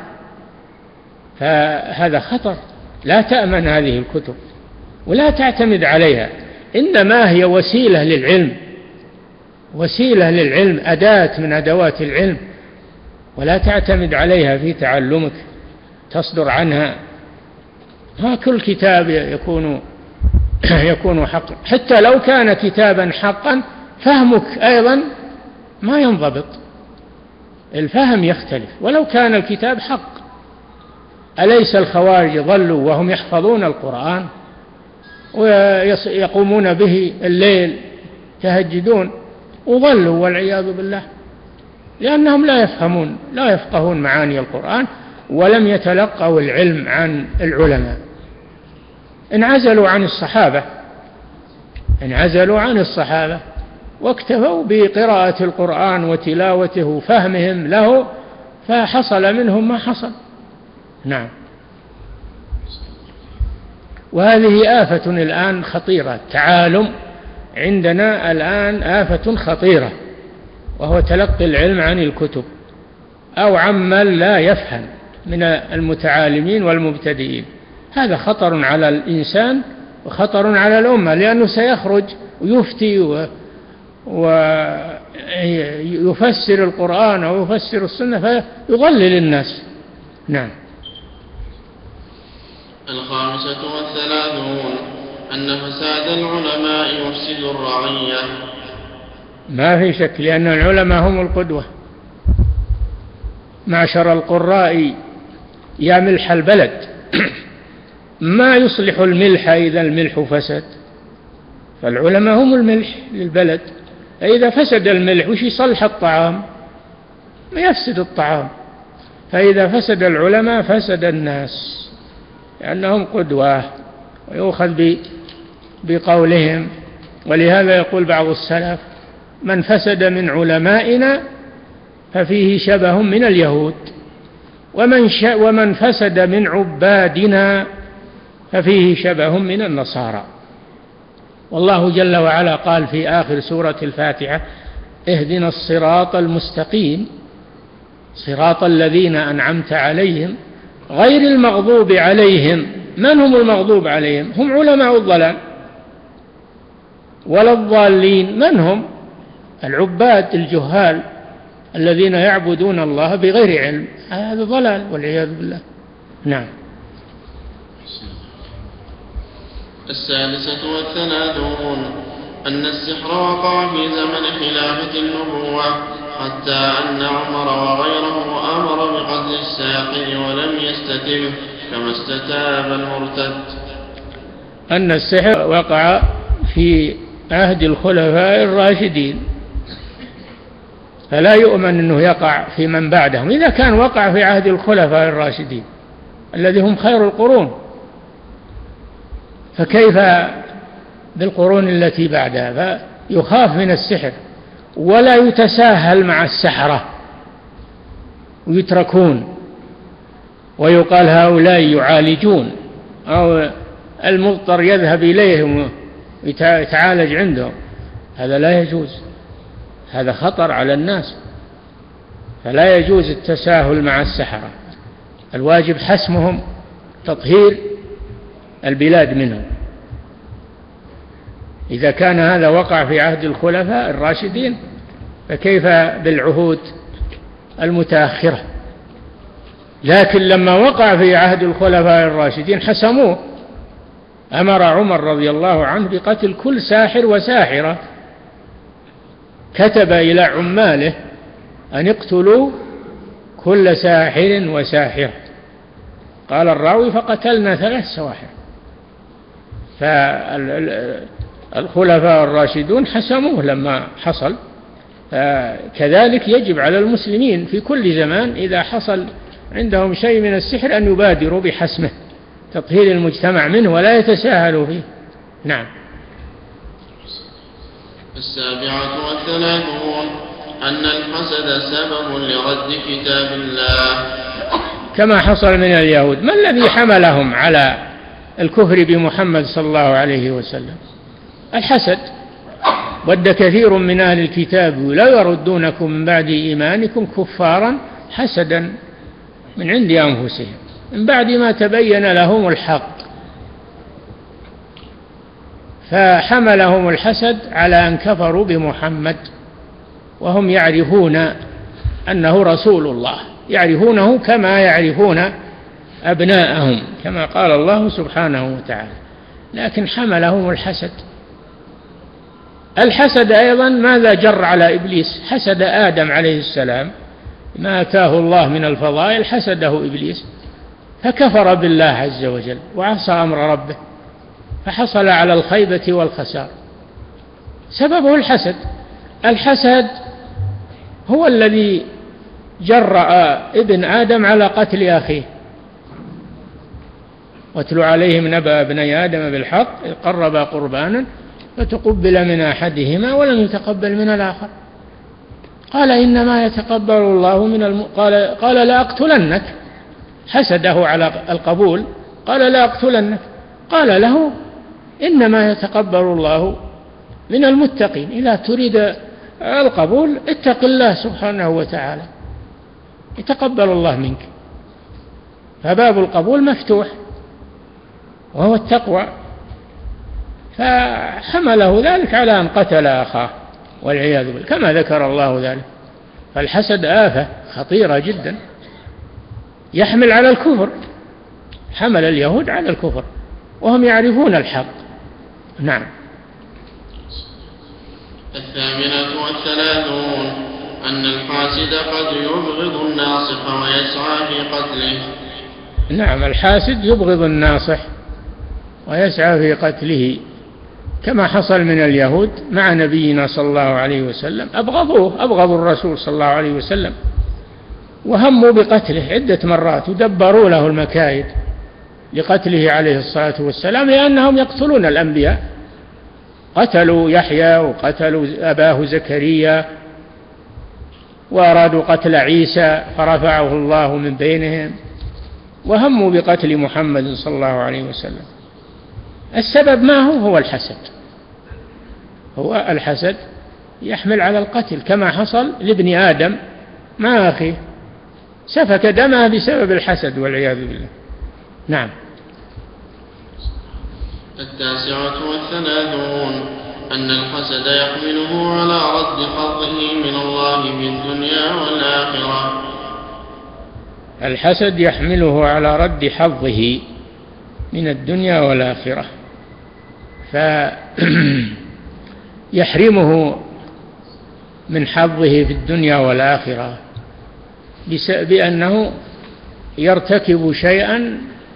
فهذا خطر. لا تأمن هذه الكتب ولا تعتمد عليها، إنما هي وسيلة للعلم، وسيلة للعلم، أداة من أدوات العلم، ولا تعتمد عليها في تعلمك تصدر عنها. ما كل كتاب يكون حقا، حتى لو كان كتابا حقا فهمك أيضا ما ينضبط، الفهم يختلف ولو كان الكتاب حق. أليس الخوارج ضلوا وهم يحفظون القرآن ويقومون به الليل يتهجدون، وضلوا والعياذ بالله، لأنهم لا يفقهون معاني القرآن ولم يتلقوا العلم عن العلماء. انعزلوا عن الصحابة واكتفوا بقراءة القرآن وتلاوته وفهمهم له، فحصل منهم ما حصل. نعم. وهذه آفة الآن خطيرة، التعالم عندنا الآن آفة خطيرة، وهو تلقي العلم عن الكتب أو عمن لا يفهم من المتعالمين والمبتدئين. هذا خطر على الإنسان وخطر على الأمة، لأنه سيخرج ويفتي ويفسر القرآن أو يفسر السنة فيضلل الناس. نعم. 35 أن فساد العلماء يفسد الرعية. ما في شك، لأن العلماء هم القدوة. معشر القراء يا ملح البلد ما يصلح الملح إذا الملح فسد، فالعلماء هم الملح للبلد. فإذا فسد الملح وش يصلح الطعام؟ ما يفسد الطعام. فإذا فسد العلماء فسد الناس، لأنهم قدوة ويؤخذ بقولهم. ولهذا يقول بعض السلف: من فسد من علمائنا ففيه شبه من اليهود، ومن فسد من عبادنا ففيه شبه من النصارى. والله جل وعلا قال في آخر سورة الفاتحة: اهدنا الصراط المستقيم صراط الذين أنعمت عليهم غير المغضوب عليهم. من هم المغضوب عليهم؟ هم علماء الضلال. ولا الضالين، من هم؟ العباد الجهال الذين يعبدون الله بغير علم. هذا ضلال والعياذ بالله. نعم. 36 أن السحر وقع في زمن خلافة النبوة، حتى أن عمر وغيره أمر بقتل الساحر ولم يستتب كما استتاب المرتد. أن السحر وقع في عهد الخلفاء الراشدين، فلا يؤمن أنه يقع في من بعدهم. إذا كان وقع في عهد الخلفاء الراشدين الذي هم خير القرون، فكيف بالقرون التي بعدها؟ فيخاف من السحر ولا يتساهل مع السحرة ويتركون، ويقال هؤلاء يعالجون، أو المضطر يذهب إليهم ويتعالج عندهم. هذا لا يجوز، هذا خطر على الناس، فلا يجوز التساهل مع السحرة. الواجب حسمهم، تطهير البلاد منهم. إذا كان هذا وقع في عهد الخلفاء الراشدين فكيف بالعهود المتأخرة؟ لكن لما وقع في عهد الخلفاء الراشدين حسموه. أمر عمر رضي الله عنه بقتل كل ساحر وساحرة، كتب إلى عماله أن اقتلوا كل ساحر وساحرة. قال الراوي فقتلنا 3 سواحر. فالخلفاء الراشدون حسموه لما حصل. كذلك يجب على المسلمين في كل زمان إذا حصل عندهم شيء من السحر أن يبادروا بحسمه، تطهير المجتمع منه ولا يتساهلوا فيه. نعم. 37 أن الحسد سبب لرد كتاب الله، كما حصل من اليهود. ما الذي حملهم على الكفر بمحمد صلى الله عليه وسلم؟ الحسد. ود كثير من أهل الكتاب لا يردونكم من بعد إيمانكم كفارا حسدا من عند أنفسهم من بعد ما تبين لهم الحق. فحملهم الحسد على أن كفروا بمحمد وهم يعرفون أنه رسول الله، يعرفونه كما يعرفون أبناءهم كما قال الله سبحانه وتعالى، لكن حملهم الحسد. الحسد أيضا ماذا جر على إبليس؟ حسد آدم عليه السلام ما آتاه الله من الفضائل، حسده إبليس فكفر بالله عز وجل وعصى أمر ربه فحصل على الخيبة والخسار، سببه الحسد. الحسد هو الذي جرأ ابن آدم على قتل أخيه. واتل عليهم نبأ ابني آدم بالحق إذ قربا قربانا فتقبل من أحدهما ولم يتقبل من الآخر قال إنما يتقبل الله من قال لا أقتلنك، حسده على القبول قال لا أقتلنك، قال له إنما يتقبل الله من المتقين، إذا تريد القبول اتق الله سبحانه وتعالى يتقبل الله منك. فباب القبول مفتوح وهو التقوى. فحمله ذلك على أن قتل أخاه والعياذ بالله كما ذكر الله ذلك. فالحسد آفة خطيرة جدا يحمل على الكفر، حمل اليهود على الكفر وهم يعرفون الحق. نعم. 38 أن الحاسد قد يبغض الناصح ويسعى في قتله. نعم، الحاسد يبغض الناصح ويسعى في قتله كما حصل من اليهود مع نبينا صلى الله عليه وسلم، أبغضوا الرسول صلى الله عليه وسلم وهموا بقتله عدة مرات ودبروا له المكايد لقتله عليه الصلاة والسلام، لأنهم يقتلون الأنبياء. قتلوا يحيى وقتلوا أباه زكريا وأرادوا قتل عيسى فرفعه الله من بينهم، وهموا بقتل محمد صلى الله عليه وسلم. السبب ما هو الحسد. هو الحسد يحمل على القتل كما حصل لابن آدم مع أخيه، سفك دمه بسبب الحسد والعياذ بالله. نعم. 39 أن الحسد يحمله على رد حظه من الله في الدنيا والآخرة. الحسد يحمله على رد حظه من الدنيا والآخرة، فيحرمه من حظه في الدنيا والآخرة بأنه يرتكب شيئا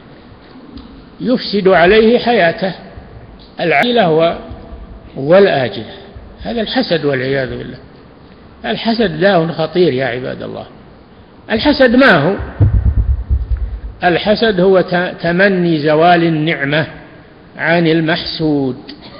يفسد عليه حياته العاجلة والآجلة. هذا الحسد والعياذ بالله. الحسد داء خطير يا عباد الله. الحسد ما هو؟ الحسد هو تمني زوال النعمة عن المحسود،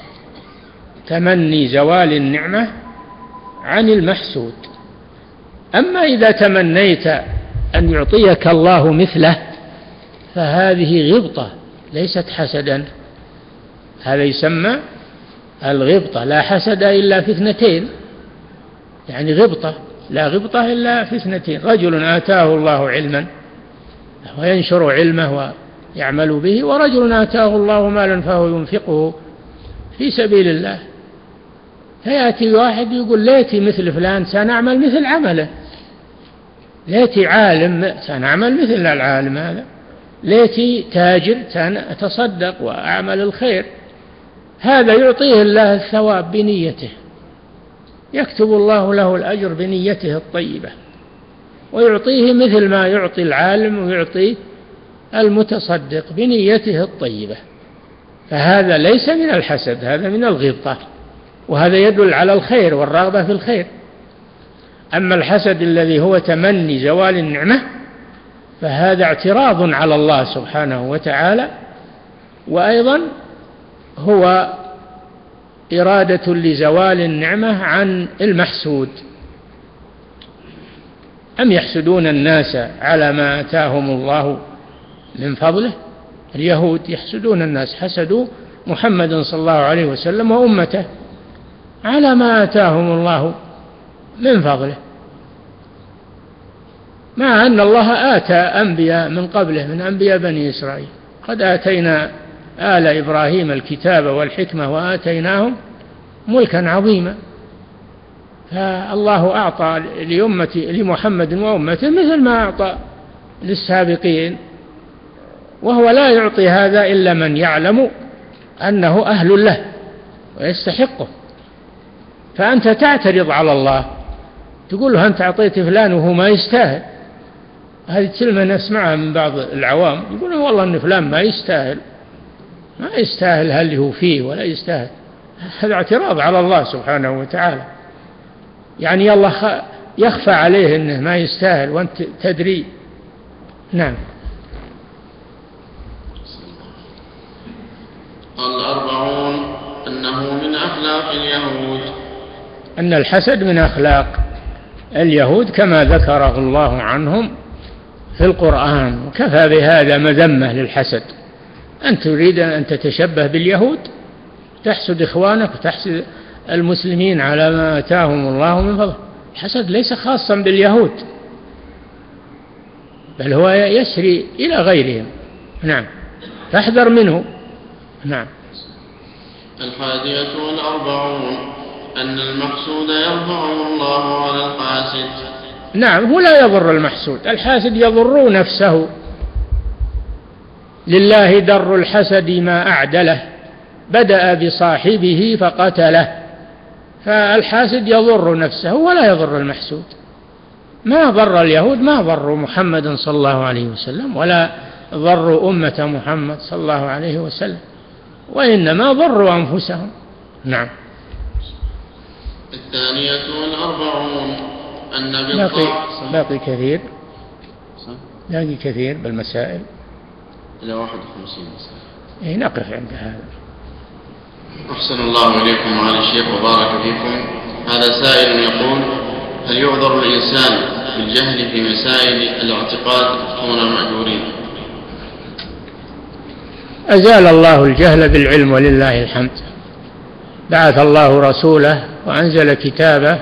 تمني زوال النعمة عن المحسود. أما إذا تمنيت أن يعطيك الله مثله فهذه غبطة ليست حسدا، هذا يسمى الغبطة. لا حسد إلا في 2، يعني غبطة، لا غبطة إلا في 2: رجل آتاه الله علما وينشر علمه ويعمل به، ورجل آتاه الله مالا فهو ينفقه في سبيل الله. فيأتي واحد يقول ليتي مثل فلان سنعمل مثل عمله، ليتي عالم سنعمل مثل العالم هذا، ليتي تاجر سأتصدق وأعمل الخير. هذا يعطيه الله الثواب بنيته، يكتب الله له الأجر بنيته الطيبة، ويعطيه مثل ما يعطي العالم ويعطي المتصدق بنيته الطيبة. فهذا ليس من الحسد، هذا من الغبطة، وهذا يدل على الخير والرغبة في الخير. أما الحسد الذي هو تمني زوال النعمة فهذا اعتراض على الله سبحانه وتعالى، وأيضا هو إرادة لزوال النعمة عن المحسود. أم يحسدون الناس على ما آتاهم الله من فضله؟ اليهود يحسدون الناس، حسدوا محمد صلى الله عليه وسلم وأمته على ما آتاهم الله من فضله، مع أن الله آتى أنبياء من قبله من أنبياء بني إسرائيل. قد آتينا آل إبراهيم الكتاب والحكمة وآتيناهم ملكا عظيما. فالله أعطى لمحمد وأمته مثل ما أعطى للسابقين، وهو لا يعطي هذا إلا من يعلم أنه أهل له ويستحقه. فأنت تعترض على الله، تقول له أنت أعطيت فلان وهو ما يستاهل. هذه كلمة نسمعها من بعض العوام، يقولون والله أن فلان ما يستاهل، ما يستاهل هل هو فيه ولا يستاهل. هذا اعتراض على الله سبحانه وتعالى، يعني الله يخفى عليه أنه ما يستاهل وأنت تدري. نعم. الأربعون أنه من أخلاق اليهود، أن الحسد من أخلاق اليهود كما ذكره الله عنهم في القرآن، وكفى بهذا مذمة للحسد. أن تريد أن تتشبه باليهود، تحسد إخوانك وتحسد المسلمين على ما آتاهم الله من فضله. الحسد ليس خاصا باليهود، بل هو يسري إلى غيرهم. نعم، فاحذر منه. نعم. 41 أن المحسود يرفعه الله على الحاسد. نعم، هو لا يضر المحسود، الحاسد يضر نفسه. لله در الحسد ما أعدله، بدأ بصاحبه فقتله. فالحاسد يضر نفسه ولا يضر المحسود. ما ضر اليهود، ما ضروا محمد صلى الله عليه وسلم، ولا ضروا أمة محمد صلى الله عليه وسلم، وإنما ضروا أنفسهم. نعم. 42 أن باقي كثير، باقي كثير بالمسائل إلى 51 مسألة. نقف عند هذا. أحسن الله إليكم معالي الشيخ وبارك فيكم. هذا سائل يقول: هل يعذر الإنسان بالجهل في مسائل الاعتقاد دون مأجورين؟ أزال الله الجهل بالعلم ولله الحمد. بعث الله رسوله وأنزل كتابه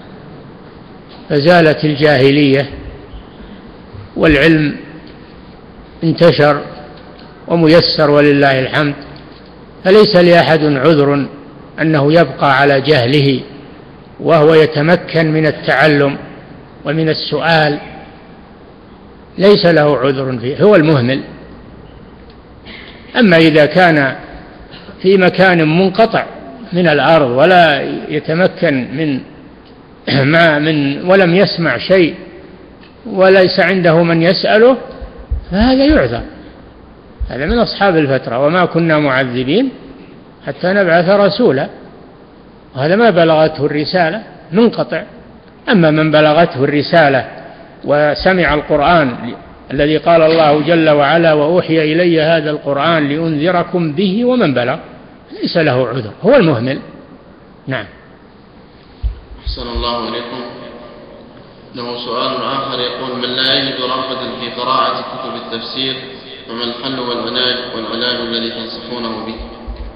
فزالت الجاهلية، والعلم انتشر وميسر ولله الحمد. فليس لأحد عذر أنه يبقى على جهله وهو يتمكن من التعلم ومن السؤال، ليس له عذر فيه، هو المهمل. أما إذا كان في مكان منقطع من الأرض ولا يتمكن من ولم يسمع شيء وليس عنده من يسأله، فهذا يعذر. هذا من أصحاب الفترة: وما كنا معذبين حتى نبعث رسولا. وهذا ما بلغته الرسالة، منقطع. أما من بلغته الرسالة وسمع القرآن الذي قال الله جل وعلا: وأوحي إلي هذا القرآن لأنذركم به ومن بلغ، ليس له عذر، هو المهمل. نعم. أحسن الله إليكم. له سؤال آخر يقول: من لا يجد رغبة في قراءة كتب التفسير فما الحل والعلاج الذي تنصحونه به؟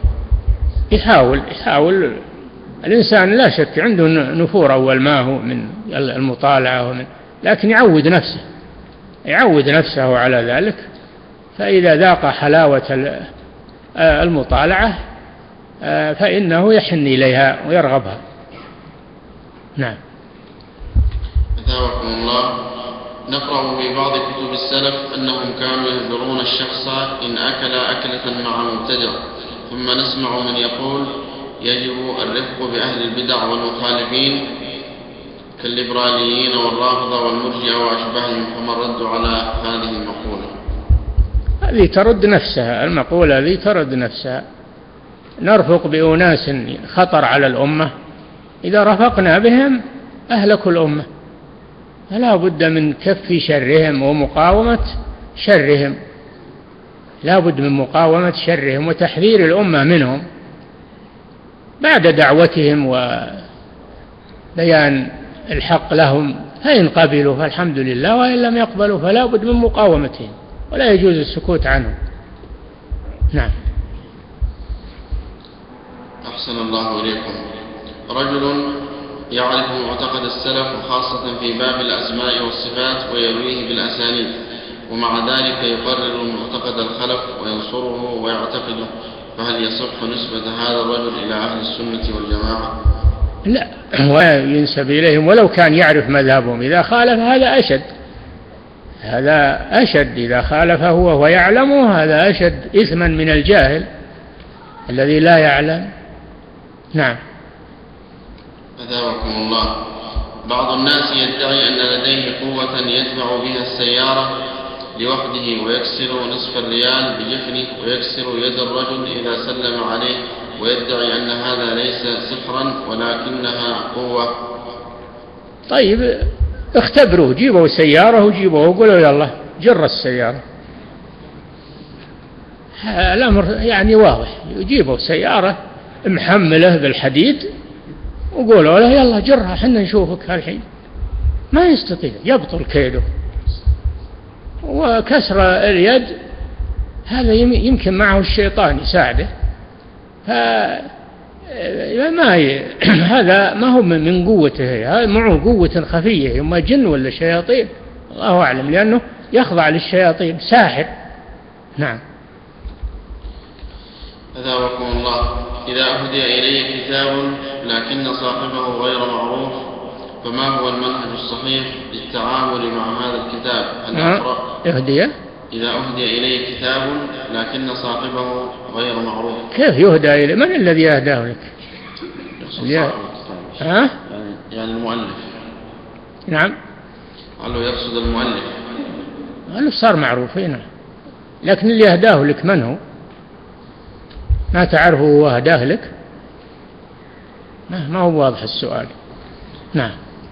يحاول الإنسان، لا شك عنده نفور أول ما هو من المطالعة لكن يعود نفسه على ذلك. فإذا ذاق حلاوة المطالعة فإنه يحن إليها ويرغبها. نعم. أثابكم الله. نقرأ في بعض كتب السلف أنهم كانوا يهجرون الشخص إن أكل أكلة مع مبتدع، ثم نسمع من يقول يجب الرفق بأهل البدع والمخالفين كالليبراليين والرافضة والمرجئة وأشباههم، فما الرد على هذه المقولة؟ هذه ترد نفسها، المقولة هذه ترد نفسها. نرفق بأناس خطر على الأمة، إذا رفقنا بهم أهلكوا الأمة، فلا بد من كف شرهم ومقاومة شرهم، لا بد من مقاومة شرهم وتحذير الأمة منهم بعد دعوتهم وبيان الحق لهم، فإن قبلوا فالحمد لله، وإن لم يقبلوا فلا بد من مقاومتهم ولا يجوز السكوت عنهم. نعم. أحسن الله إليكم. رجل يعرف معتقد السلف وخاصة في باب الأسماء والصفات ويرويه بالأسانيد، ومع ذلك يقرر معتقد الخلف وينصره ويعتقده، فهل يصح نسبة هذا الرجل إلى أهل السنة والجماعة؟ لا، وينسب إليهم ولو كان يعرف مذهبهم، إذا خالف هذا أشد، هذا أشد، إذا خالفه وهو يعلمه هذا أشد إثما من الجاهل الذي لا يعلم. نعم. أثابكم الله. بعض الناس يدعي أن لديه قوة يدفع بها السيارة لوحده ويكسر نصف الريال بجفنه ويكسر يد الرجل إذا سلم عليه، ويدعي أن هذا ليس سحرا ولكنها قوة. طيب اختبروا، جيبوا سيارة وجيبوا وقولوا يلا جر السيارة، الأمر يعني واضح، يجيبوا سيارة محملة بالحديد وقولوا له يلا جرها حنا نشوفك هالحين، ما يستطيع، يبطل كيده. وكسر اليد هذا يمكن معه الشيطان يساعده، هذا ما هو من قوته، هذا معه قوة خفية، إما جن ولا شياطين الله أعلم، لأنه يخضع للشياطين، ساحر. نعم. أثابكم الله. إذا أهدي إليه كتاب لكن صاحبه غير معروف، فما هو المنهج الصحيح للتعامل مع هذا الكتاب؟ هل أقرأ؟ إذا أهدي إليه كتاب لكن صاحبه غير معروف، كيف يهدى إليه؟ من الذي أهداه لك؟ يعني المؤلف. نعم. قالوا يقصد المؤلف. المؤلف صار معروف هنا، لكن اللي أهداه لك من هو؟ ما تعرفه وأهداه لك؟ ما هو واضح السؤال. نعم.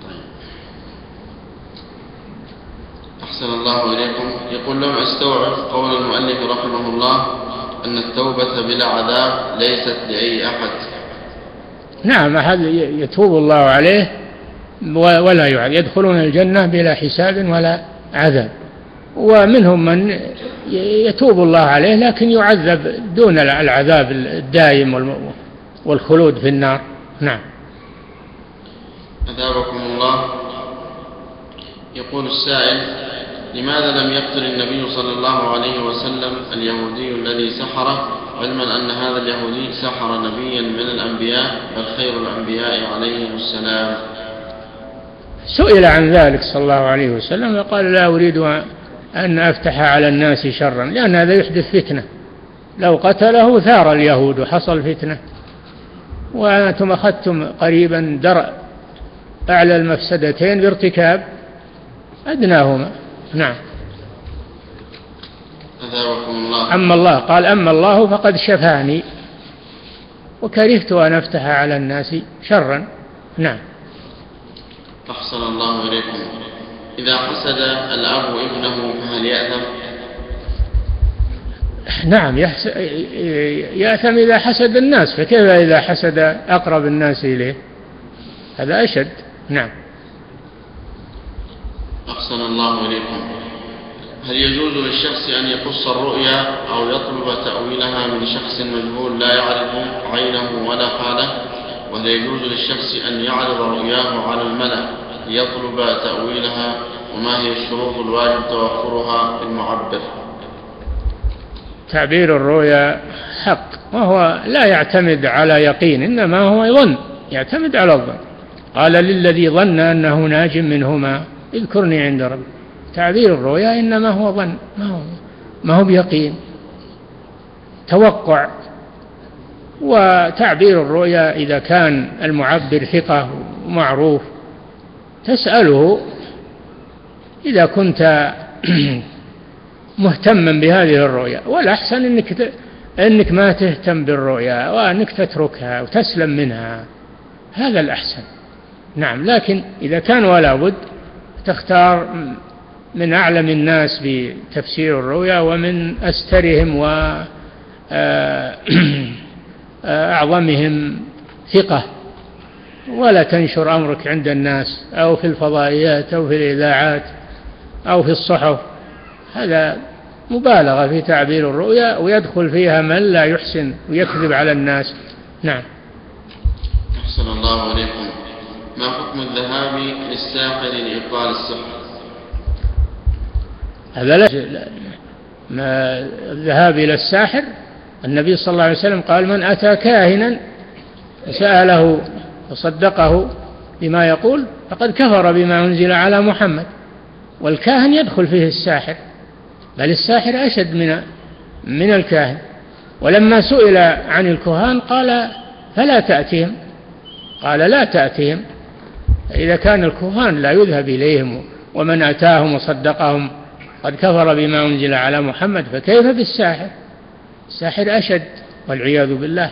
أحسن الله إليكم. يقول لهم أستوعب قول المؤلف رحمه الله أن التوبة بلا عذاب ليست لأي أحد. نعم، أحد يتوب الله عليه ولا يعذب، يدخلون الجنة بلا حساب ولا عذاب، ومنهم من يتوب الله عليه لكن يعذب دون العذاب الدائم والخلود في النار. نعم. أثابكم الله. يقول السائل: لماذا لم يقتل النبي صلى الله عليه وسلم اليهودي الذي سحره، علما أن هذا اليهودي سحر نبيا من الأنبياء بل خير الأنبياء عليهم السلام؟ سئل عن ذلك صلى الله عليه وسلم وقال: لا أريد أن أفتح على الناس شرا، لأن هذا يحدث فتنة، لو قتله ثار اليهود وحصل فتنة، وأنتم أخذتم قريبا درء أعلى المفسدتين بارتكاب أدناهما. نعم. أما الله قال: أما الله فقد شفاني وكرهت أن أفتح على الناس شرا. نعم. أحسن الله إليكم. إذا حسد الأب ابنه فهل يأثم؟ نعم، يأثم إذا حسد الناس، فكيف إذا حسد أقرب الناس إليه؟ هذا أشد. نعم. أحسن الله إليكم. هل يجوز للشخص أن يقص الرؤيا أو يطلب تأويلها من شخص مجهول لا يعرف عينه ولا حاله؟ وهل يجوز للشخص أن يعرض رؤياه على الملأ ليطلب تأويلها؟ وما هي الشروط الواجب توفرها للمعبر؟ تعبير الرؤيا حق، وهو لا يعتمد على يقين، إنما هو يظن، يعتمد على الظن، قال للذي ظن أنه ناج منهما اذكرني عند ربي. تعبير الرؤيا إنما هو ظن، ما هو بيقين، توقع. وتعبير الرؤيا إذا كان المعبر ثقة ومعروف تسأله إذا كنت مهتما بهذه الرؤيا، والأحسن أنك ما تهتم بالرؤيا وأنك تتركها وتسلم منها، هذا الأحسن. نعم، لكن إذا كان ولا بد تختار من أعلم الناس بتفسير الرؤيا ومن أسترهم وأعظمهم ثقة، ولا تنشر أمرك عند الناس أو في الفضائيات أو في الإذاعات أو في الصحف. هذا مبالغة في تعبير الرؤيا ويدخل فيها من لا يحسن ويكذب على الناس. نعم. أحسن الله عليكم. ما حكم الذهاب للساحر لإبطال السحر؟ هذا لا، ما الذهاب إلى الساحر، النبي صلى الله عليه وسلم قال من أتى كاهنا سأله وصدقه بما يقول فقد كفر بما أنزل على محمد. والكاهن يدخل فيه الساحر، بل الساحر أشد من الكاهن. ولما سئل عن الكهان قال فلا تأتيهم، قال لا تأتيهم. إذا كان الكهان لا يذهب إليهم ومن أتاهم وصدقهم قد كفر بما أنزل على محمد، فكيف بالساحر؟ الساحر أشد والعياذ بالله.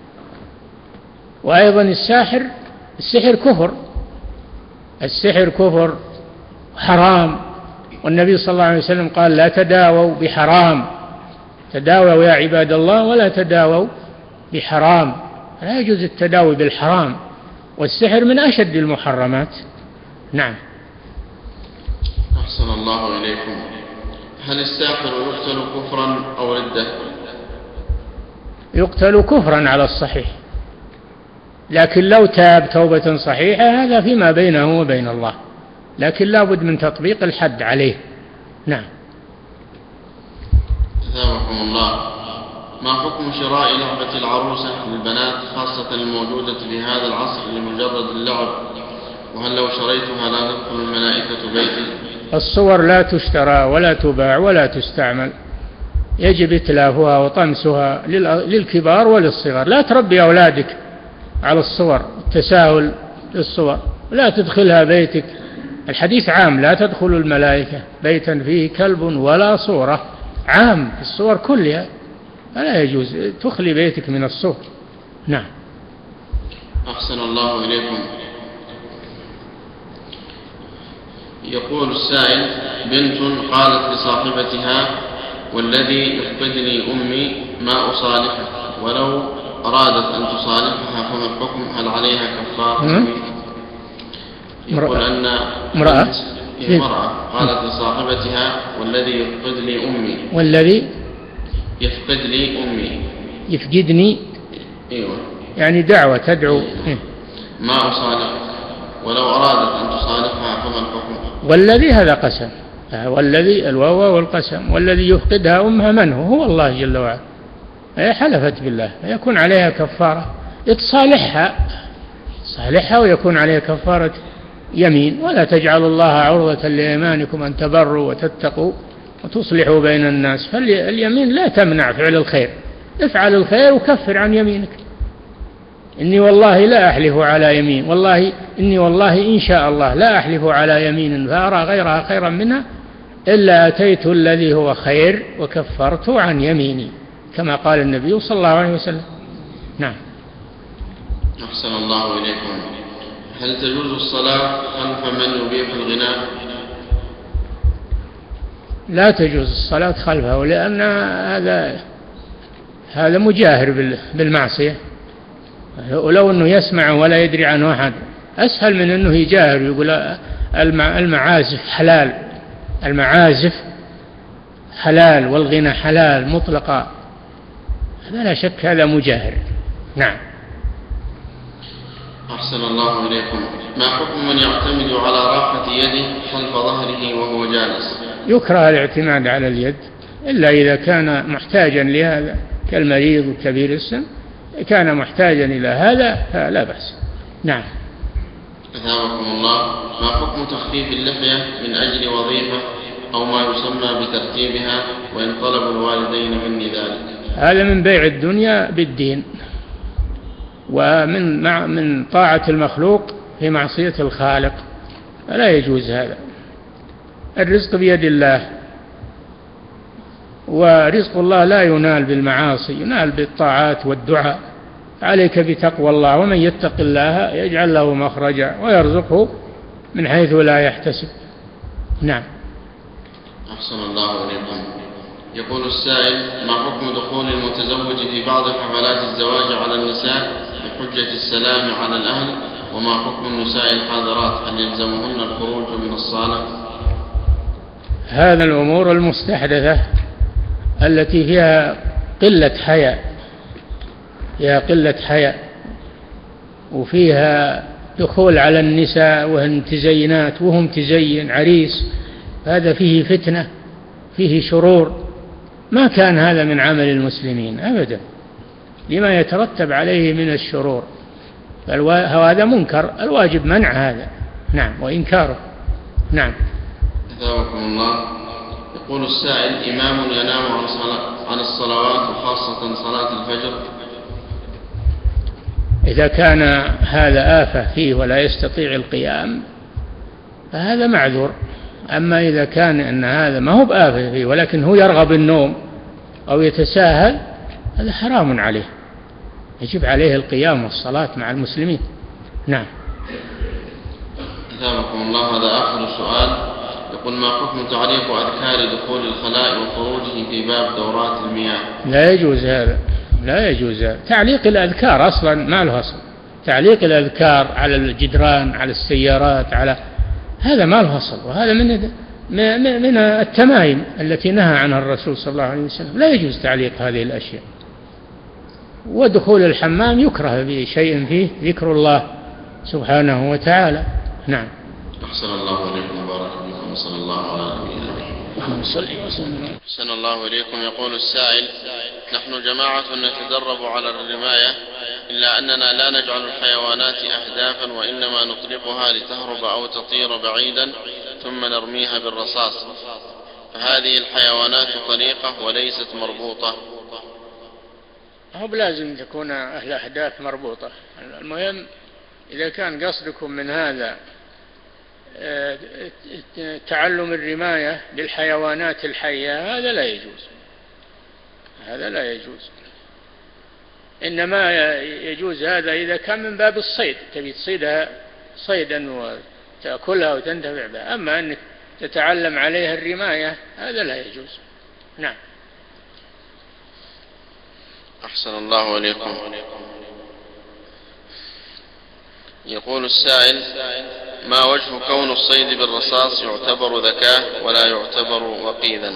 وأيضا السحر كفر، السحر كفر حرام، والنبي صلى الله عليه وسلم قال لا تداووا بحرام، تداووا يا عباد الله ولا تداووا بحرام. لا يجوز التداوي بالحرام، والسحر من أشد المحرمات. نعم. أحسن الله إليكم. هل الساحر يقتل كفرا أو ردة؟ يقتل كفرا على الصحيح، لكن لو تاب توبة صحيحة هذا فيما بينه وبين الله، لكن لا بد من تطبيق الحد عليه. نعم. أثابكم الله. ما حكم شراء لعبة العروسة للبنات خاصة الموجودة في هذا العصر لمجرد اللعب؟ وهل لو شريتها لا تدخل الملائكة بيتي؟ الصور لا تشترى ولا تباع ولا تستعمل، يجب إتلافها وطمسها للكبار وللصغار. لا تربي أولادك على الصور، التساهل للصور، لا تدخلها بيتك. الحديث عام، لا تدخل الملائكة بيتا فيه كلب ولا صورة، عام في الصور كلها، فلا يجوز تخلي بيتك من الصور. نعم. أحسن الله إليكم. يقول السائل: بنت قالت لصاحبتها والذي يفقدني أمي ما أصالحه، ولو أرادت أن تصالحها فما الحكم؟ هل عليها كفارة؟ يقول أن امرأة قالت لصاحبتها والذي يفقدني أمي، والذي يفقدني أمي يفقدني، أيوة، يعني دعوة تدعو ما أصالحك، ولو أرادت أن تصالحها فما الحكم؟ والذي هذا قسم، والذي الواو والقسم، والذي يفقدها أمها من هو الله جل وعلا، هي حلفت بالله يكون عليها كفارة، صالحها ويكون عليها كفارة يمين. ولا تجعلوا الله عرضة لأيمانكم أن تبروا وتتقوا وتصلحوا بين الناس. فاليمين لا تمنع فعل الخير، افعل الخير وكفر عن يمينك. إني والله لا أحلف على يمين، إني والله إن شاء الله لا أحلف على يمين فأرى غيرها خيرا منها إلا أتيت الذي هو خير وكفرت عن يميني، كما قال النبي صلى الله عليه وسلم. نعم. أحسن الله إليكم. هل تجوز الصلاة خلف من يبيح الغناء؟ لا تجوز الصلاة خلفه، لأن هذا مجاهر بالمعصية، ولو أنه يسمع ولا يدري عنه أحد أسهل من أنه يجاهر يقول المعازف حلال، المعازف حلال والغنى حلال مطلقا، هذا لا شك هذا مجاهر. نعم. أحسن الله إليكم. ما حكم من يعتمد على راحة يده خلف ظهره وهو جالس؟ يكره الاعتماد على اليد إلا إذا كان محتاجا لهذا، كالمريض وكبير السن، كان محتاجا إلى هذا فلا بأس. نعم. أثابكم الله، ما حكم تخفيف اللحية من أجل وظيفة أو ما يسمى بترتيبها وإن طلب الوالدين مني ذلك؟ هذا من بيع الدنيا بالدين، ومن طاعة المخلوق في معصية الخالق، فلا يجوز هذا. الرزق بيد الله، ورزق الله لا ينال بالمعاصي، ينال بالطاعات والدعاء. عليك بتقوى الله، ومن يتق الله يجعل له مخرجا ويرزقه من حيث لا يحتسب. نعم. أحسن الله إليكم. يقول السائل: ما حكم دخول المتزوج في بعض حفلات الزواج على النساء بحجة السلام على الأهل، وما حكم النساء الحاضرات، هل يلزمهن الخروج من الصالة؟ هذا الأمور المستحدثة التي فيها قلة حياء، وفيها دخول على النساء وهن تزينات وهم تزين عريس، هذا فيه فتنة، فيه شرور، ما كان هذا من عمل المسلمين أبدا، لما يترتب عليه من الشرور، هذا منكر، الواجب منع هذا. نعم، وإنكاره. نعم. أثابكم الله. يقول السائل: إمام ينام عن الصلوات وخاصة صلاة الفجر، إذا كان هذا آفة فيه ولا يستطيع القيام فهذا معذور. أما إذا كان أن هذا ما هو بآفة فيه ولكن هو يرغب النوم أو يتساهل، هذا حرام عليه، يجب عليه القيام والصلاة مع المسلمين. نعم. أثابكم الله. هذا آخر سؤال. يقول: ما حكم تعليق أذكار دخول الخلاء وخروجه في باب دورات المياه؟ لا يجوز هذا، لا يجوز هذا. تعليق الأذكار أصلا ما له أصل، تعليق الأذكار على الجدران، على السيارات، هذا ما له أصل، وهذا من التمايم التي نهى عنها الرسول صلى الله عليه وسلم. لا يجوز تعليق هذه الأشياء. ودخول الحمام يكره بشيء فيه ذكر الله سبحانه وتعالى. نعم. أحسن الله إليكم وبارك فيكم وصلى الله على نبينا محمد. أحسن الله إليكم. يقول السائل: نحن جماعة نتدرب على الرماية، إلا أننا لا نجعل الحيوانات أهدافا، وإنما نطلقها لتهرب أو تطير بعيدا ثم نرميها بالرصاص، فهذه الحيوانات طليقة وليست مربوطة. هو لازم تكون الأهداف مربوطة. المهم إذا كان قصدكم من هذا تعلم الرماية للحيوانات الحية، هذا لا يجوز، هذا لا يجوز. إنما يجوز هذا إذا كان من باب الصيد، تبي تصيدها صيدا وتأكلها وتنتفع بها. أما أنك تتعلم عليها الرماية هذا لا يجوز. نعم. أحسن الله إليكم. يقول السائل: ما وجه كون الصيد بالرصاص يعتبر ذكاء ولا يعتبر وقيدا؟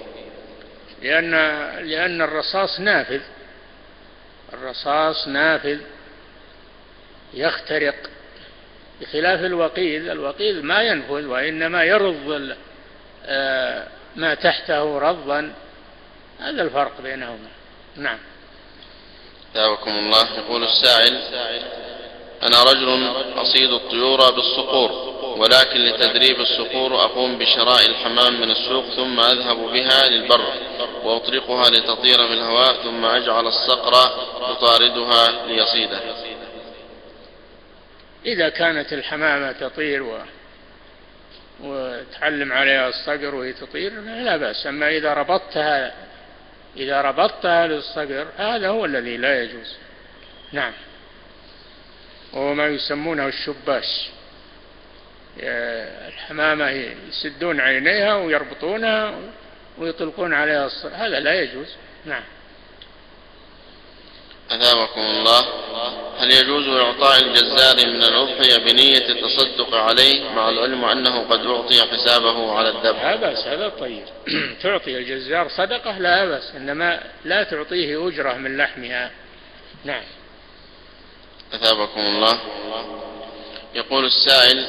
لأن الرصاص نافذ، الرصاص نافذ يخترق، بخلاف الوقيد ما ينفذ وإنما يرض ما تحته رضا. هذا الفرق بينهما. نعم. ثابكم الله. يقول السائل: أنا رجل أصيد الطيور بالصقور، ولكن لتدريب الصقور أقوم بشراء الحمام من السوق، ثم أذهب بها للبر وأطلقها لتطير في الهواء، ثم أجعل الصقر يطاردها ليصيده. إذا كانت الحمامة تطير وتعلم عليها الصقر وهي تطير لا بأس. أما إذا ربطتها للصقر هذا هو الذي لا يجوز. نعم. وما يسمونه الشباش، الحمامة يسدون عينيها ويربطونها ويطلقون عليها الصقر، هذا لا يجوز. نعم. أثابكم الله. هل يجوز إعطاء الجزار من الأضحية بنية التصدق عليه مع العلم أنه قد أعطي حسابه على الذبح؟ لا بأس، هذا طيب. تعطي الجزار صدقة لا بأس، إنما لا تعطيه أجرة من لحمها. نعم. أثابكم الله. يقول السائل: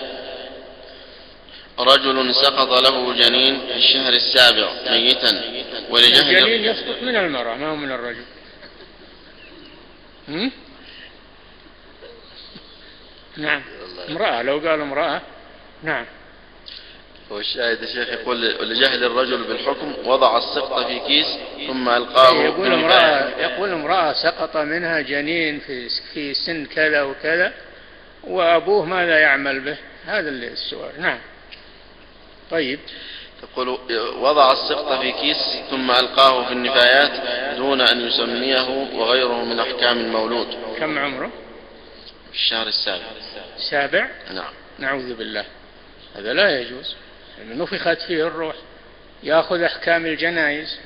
رجل سقط له جنين في الشهر السابع ميتا، ولجهل الجنين يسقط من المرأة ما هو من الرجل. نعم. امرأة، لو قال امرأة نعم. والشاهد الشيخ يقول لجهل الرجل بالحكم وضع السقط في كيس ثم ألقاه. يقول امرأة سقط منها جنين في سن كذا وكذا وأبوه ماذا يعمل به؟ هذا السؤال. نعم. طيب. تقول وضع السقط في كيس ثم ألقاه في النفايات دون أن يسميه وغيره من أحكام المولود. كم عمره؟ في الشهر السابع. نعم. نعوذ بالله، هذا لا يجوز، لأنه نفخت فيه الروح، يأخذ أحكام الجنائز،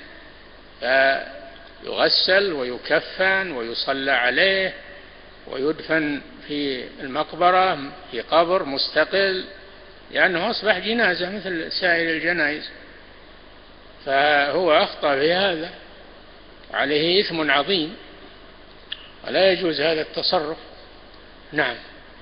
فيغسل ويكفن ويصلى عليه ويدفن في المقبرة في قبر مستقل، لأنه أصبح جنازة مثل سائر الجنائز، فهو أخطأ في هذا، عليه إثم عظيم ولا يجوز هذا التصرف. نعم.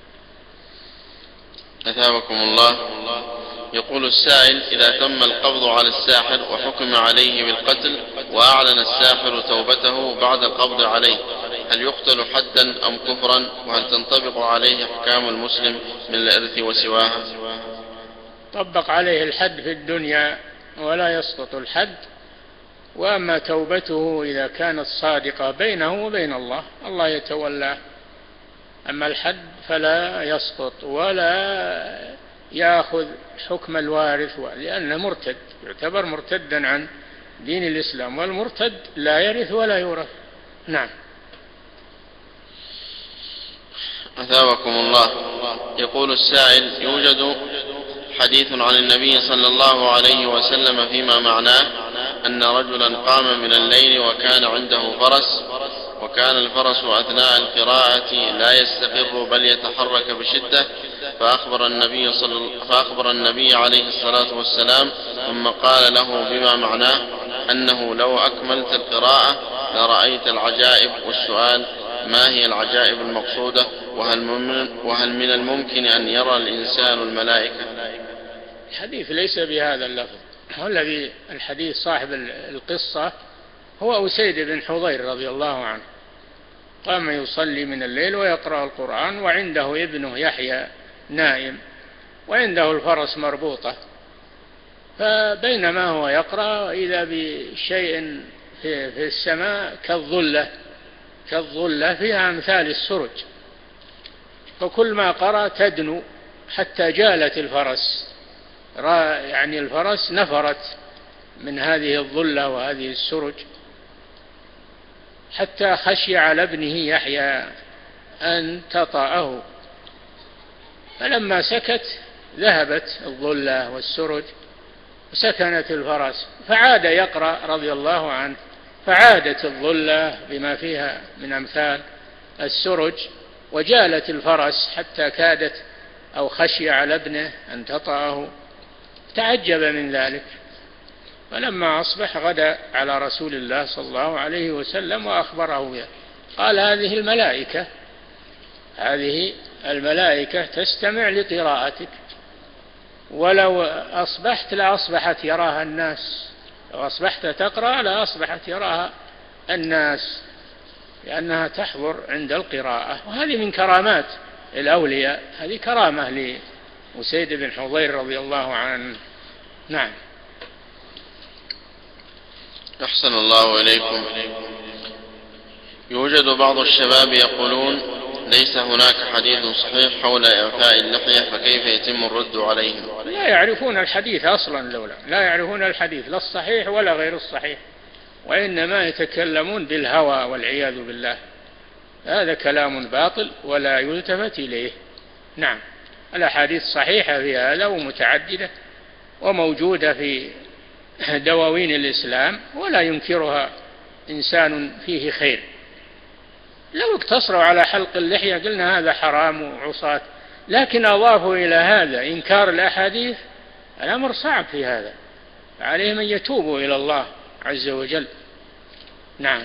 أثابكم الله. يقول السائل: إذا تم القبض على الساحر وحكم عليه بالقتل وأعلن الساحر توبته بعد القبض عليه، هل يقتل حدا أم كفرا؟ وهل تنطبق عليه أحكام المسلم من الإرث وسواها؟ طبق عليه الحد في الدنيا ولا يسقط الحد، وأما توبته إذا كانت صادقة بينه وبين الله، الله يتولاه. أما الحد فلا يسقط ولا يأخذ حكم الوارث، لأنه مرتد، يعتبر مرتدا عن دين الإسلام، والمرتد لا يرث ولا يورث. نعم. أثابكم الله. يقول السائل: يوجد حديث عن النبي صلى الله عليه وسلم فيما معناه أن رجلا قام من الليل وكان عنده فرس، وكان الفرس أثناء القراءة لا يستقر بل يتحرك بشدة، فأخبر النبي عليه الصلاة والسلام، ثم قال له بما معناه أنه لو أكملت القراءة لرأيت العجائب. والسؤال: ما هي العجائب المقصودة؟ وهل من الممكن أن يرى الإنسان الملائكة؟ الحديث ليس بهذا اللفظ، والذي الحديث صاحب القصة هو أسيد بن حضير رضي الله عنه، قام يصلي من الليل ويقرأ القرآن وعنده ابنه يحيى نائم وعنده الفرس مربوطة، فبينما هو يقرأ إذا بشيء في السماء كالظلة فيها أمثال السرج، فكل ما قرأ تدنو حتى جالت الفرس، يعني الفرس نفرت من هذه الظلة وهذه السرج، حتى خشي على ابنه يحيى أن تطأه، فلما سكت ذهبت الظلة والسرج وسكنت الفرس، فعاد يقرأ رضي الله عنه، فعادت الظلة بما فيها من أمثال السرج وجالت الفرس حتى كادت أو خشي على ابنه أن تطأه، تعجب من ذلك، فلما أصبح غدا على رسول الله صلى الله عليه وسلم وأخبره به، قال: هذه الملائكة تستمع لقراءتك، ولو أصبحت لأصبحت يراها الناس، لو أصبحت تقرأ لأصبحت يراها الناس، لأنها تحضر عند القراءة، وهذه من كرامات الأولياء، هذه كرامة لأسيد بن حضير رضي الله عنه. نعم. أحسن الله إليكم. يوجد بعض الشباب يقولون: ليس هناك حديث صحيح حول إعفاء اللحية، فكيف يتم الرد عليهم؟ لا يعرفون الحديث أصلا، لا يعرفون الحديث لا الصحيح ولا غير الصحيح، وإنما يتكلمون بالهوى والعياذ بالله، هذا كلام باطل ولا يلتفت إليه. نعم. الأحاديث صحيحة في هذا ومتعددة وموجودة في دواوين الإسلام، ولا ينكرها إنسان فيه خير. لو اقتصروا على حلق اللحية قلنا هذا حرام وعصاة، لكن أضافوا إلى هذا إنكار الأحاديث، الأمر صعب في هذا، عليهم أن يتوبوا إلى الله عز وجل. نعم.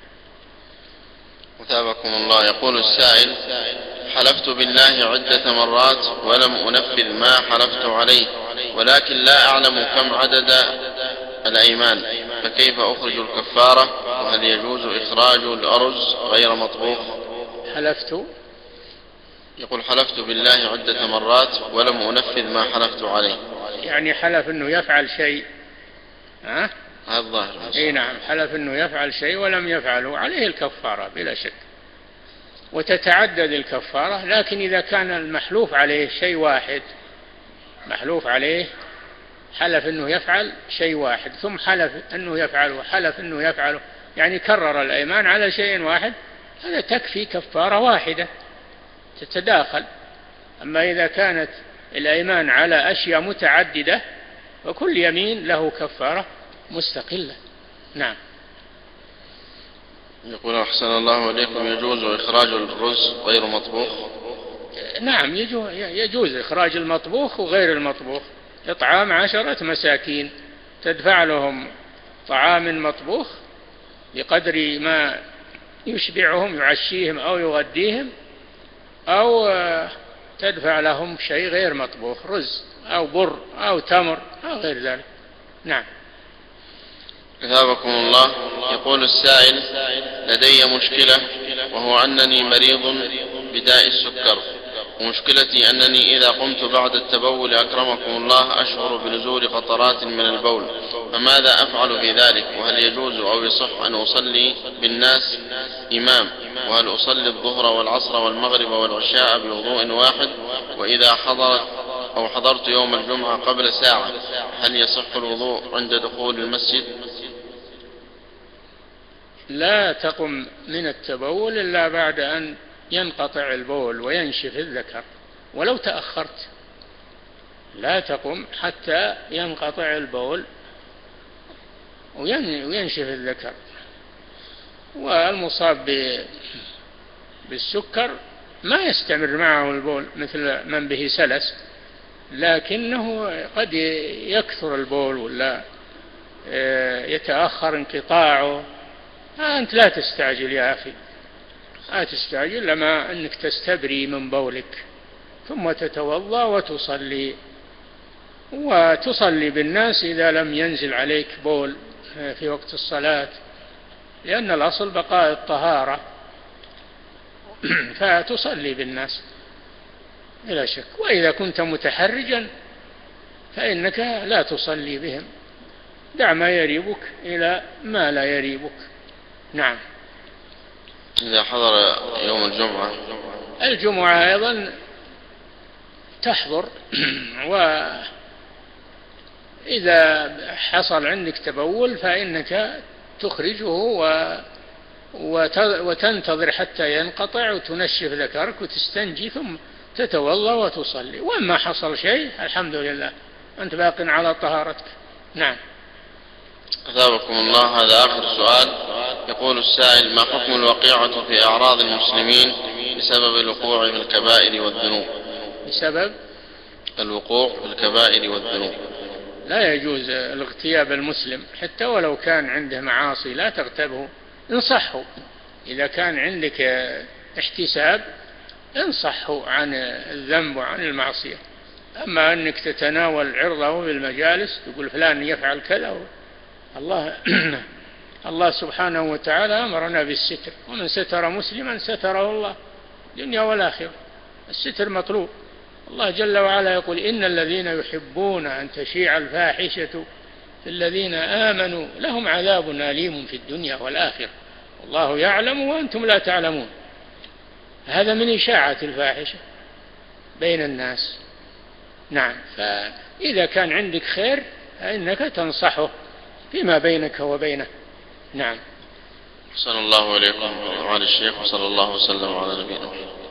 أثابكم الله. يقول السائل: حلفت بالله عدة مرات ولم أنفذ ما حلفت عليه، ولكن لا أعلم كم عدد الأيمان، فكيف أخرج الكفارة؟ وهل يجوز إخراج الأرز غير مطبوخ؟ حلفت يقول حلفت بالله عدة مرات ولم أنفذ ما حلفت عليه. يعني حلف أنه يفعل شيء، هذا الظاهر. اي نعم، حلف أنه يفعل شيء ولم يفعله، عليه الكفارة بلا شك، وتتعدد الكفارة. لكن إذا كان المحلوف عليه شيء واحد، محلوف عليه حلف أنه يفعل شيء واحد ثم حلف أنه يفعله، حلف أنه يفعله، يعني كرر الأيمان على شيء واحد، هذا تكفي كفارة واحدة تتداخل. أما إذا كانت الأيمان على أشياء متعددة وكل يمين له كفارة مستقلة. نعم. يقول أحسن الله إليكم، يجوز إخراج الرز غير مطبوخ؟ نعم، يجوز إخراج المطبوخ وغير المطبوخ. إطعام 10 مساكين، تدفع لهم طعام مطبوخ بقدر ما يشبعهم، يعشيهم أو يغديهم، أو تدفع لهم شيء غير مطبوخ، رز أو بر أو تمر أو غير ذلك. نعم. أثابكم الله. يقول السائل: لدي مشكلة، وهو أنني مريض بداء السكر، ومشكلتي أنني إذا قمت بعد التبول أكرمكم الله أشعر بنزول قطرات من البول، فماذا أفعل في ذلك؟ وهل يجوز أو يصح أن أصلي بالناس إمام؟ وهل أصلي الظهر والعصر والمغرب والعشاء بوضوء واحد؟ وإذا حضرت يوم الجمعة قبل ساعة هل يصح الوضوء عند دخول المسجد؟ لا تقم من التبول إلا بعد أن ينقطع البول وينشف الذكر، ولو تأخرت لا تقم حتى ينقطع البول وينشف الذكر. والمصاب بالسكر ما يستمر معه البول مثل من به سلس، لكنه قد يكثر البول ولا يتأخر انقطاعه. أنت لا تستعجل يا أخي، لا تستعجل، لما أنك تستبري من بولك ثم تتوضأ وتصلي بالناس إذا لم ينزل عليك بول في وقت الصلاة، لأن الأصل بقاء الطهارة، فتصلي بالناس بلا شك. وإذا كنت متحرجا فإنك لا تصلي بهم، دع ما يريبك إلى ما لا يريبك. نعم. إذا حضر يوم الجمعة أيضا تحضر، وإذا حصل عندك تبول فإنك تخرجه وتنتظر حتى ينقطع وتنشف ذكرك وتستنجي ثم تتوضأ وتصلي. وما حصل شيء الحمد لله، أنت باق على طهارتك. نعم. أثابكم الله. هذا آخر سؤال. يقول السائل: ما حكم الوقيعة في أعراض المسلمين بسبب الوقوع في الكبائر والذنوب؟ بسبب الوقوع في الكبائر والذنوب لا يجوز الاغتياب المسلم، حتى ولو كان عنده معاصي لا تغتابه، انصحه. إذا كان عندك احتساب انصحه عن الذنب وعن المعصية. أما أنك تتناول عرضه بالمجالس تقول فلان يفعل كذا، الله سبحانه وتعالى أمرنا بالستر، ومن ستر مسلما ستره الله الدنيا والآخرة. الستر مطلوب. الله جل وعلا يقول: إن الذين يحبون أن تشيع الفاحشة في الذين آمنوا لهم عذاب أليم في الدنيا والآخرة والله يعلم وأنتم لا تعلمون. هذا من إشاعة الفاحشة بين الناس. نعم. فإذا كان عندك خير فإنك تنصحه فيما بينك وبينه. نعم. صلى الله عليكم وعلى الشيخ وصلى الله وسلم على نبينا محمد.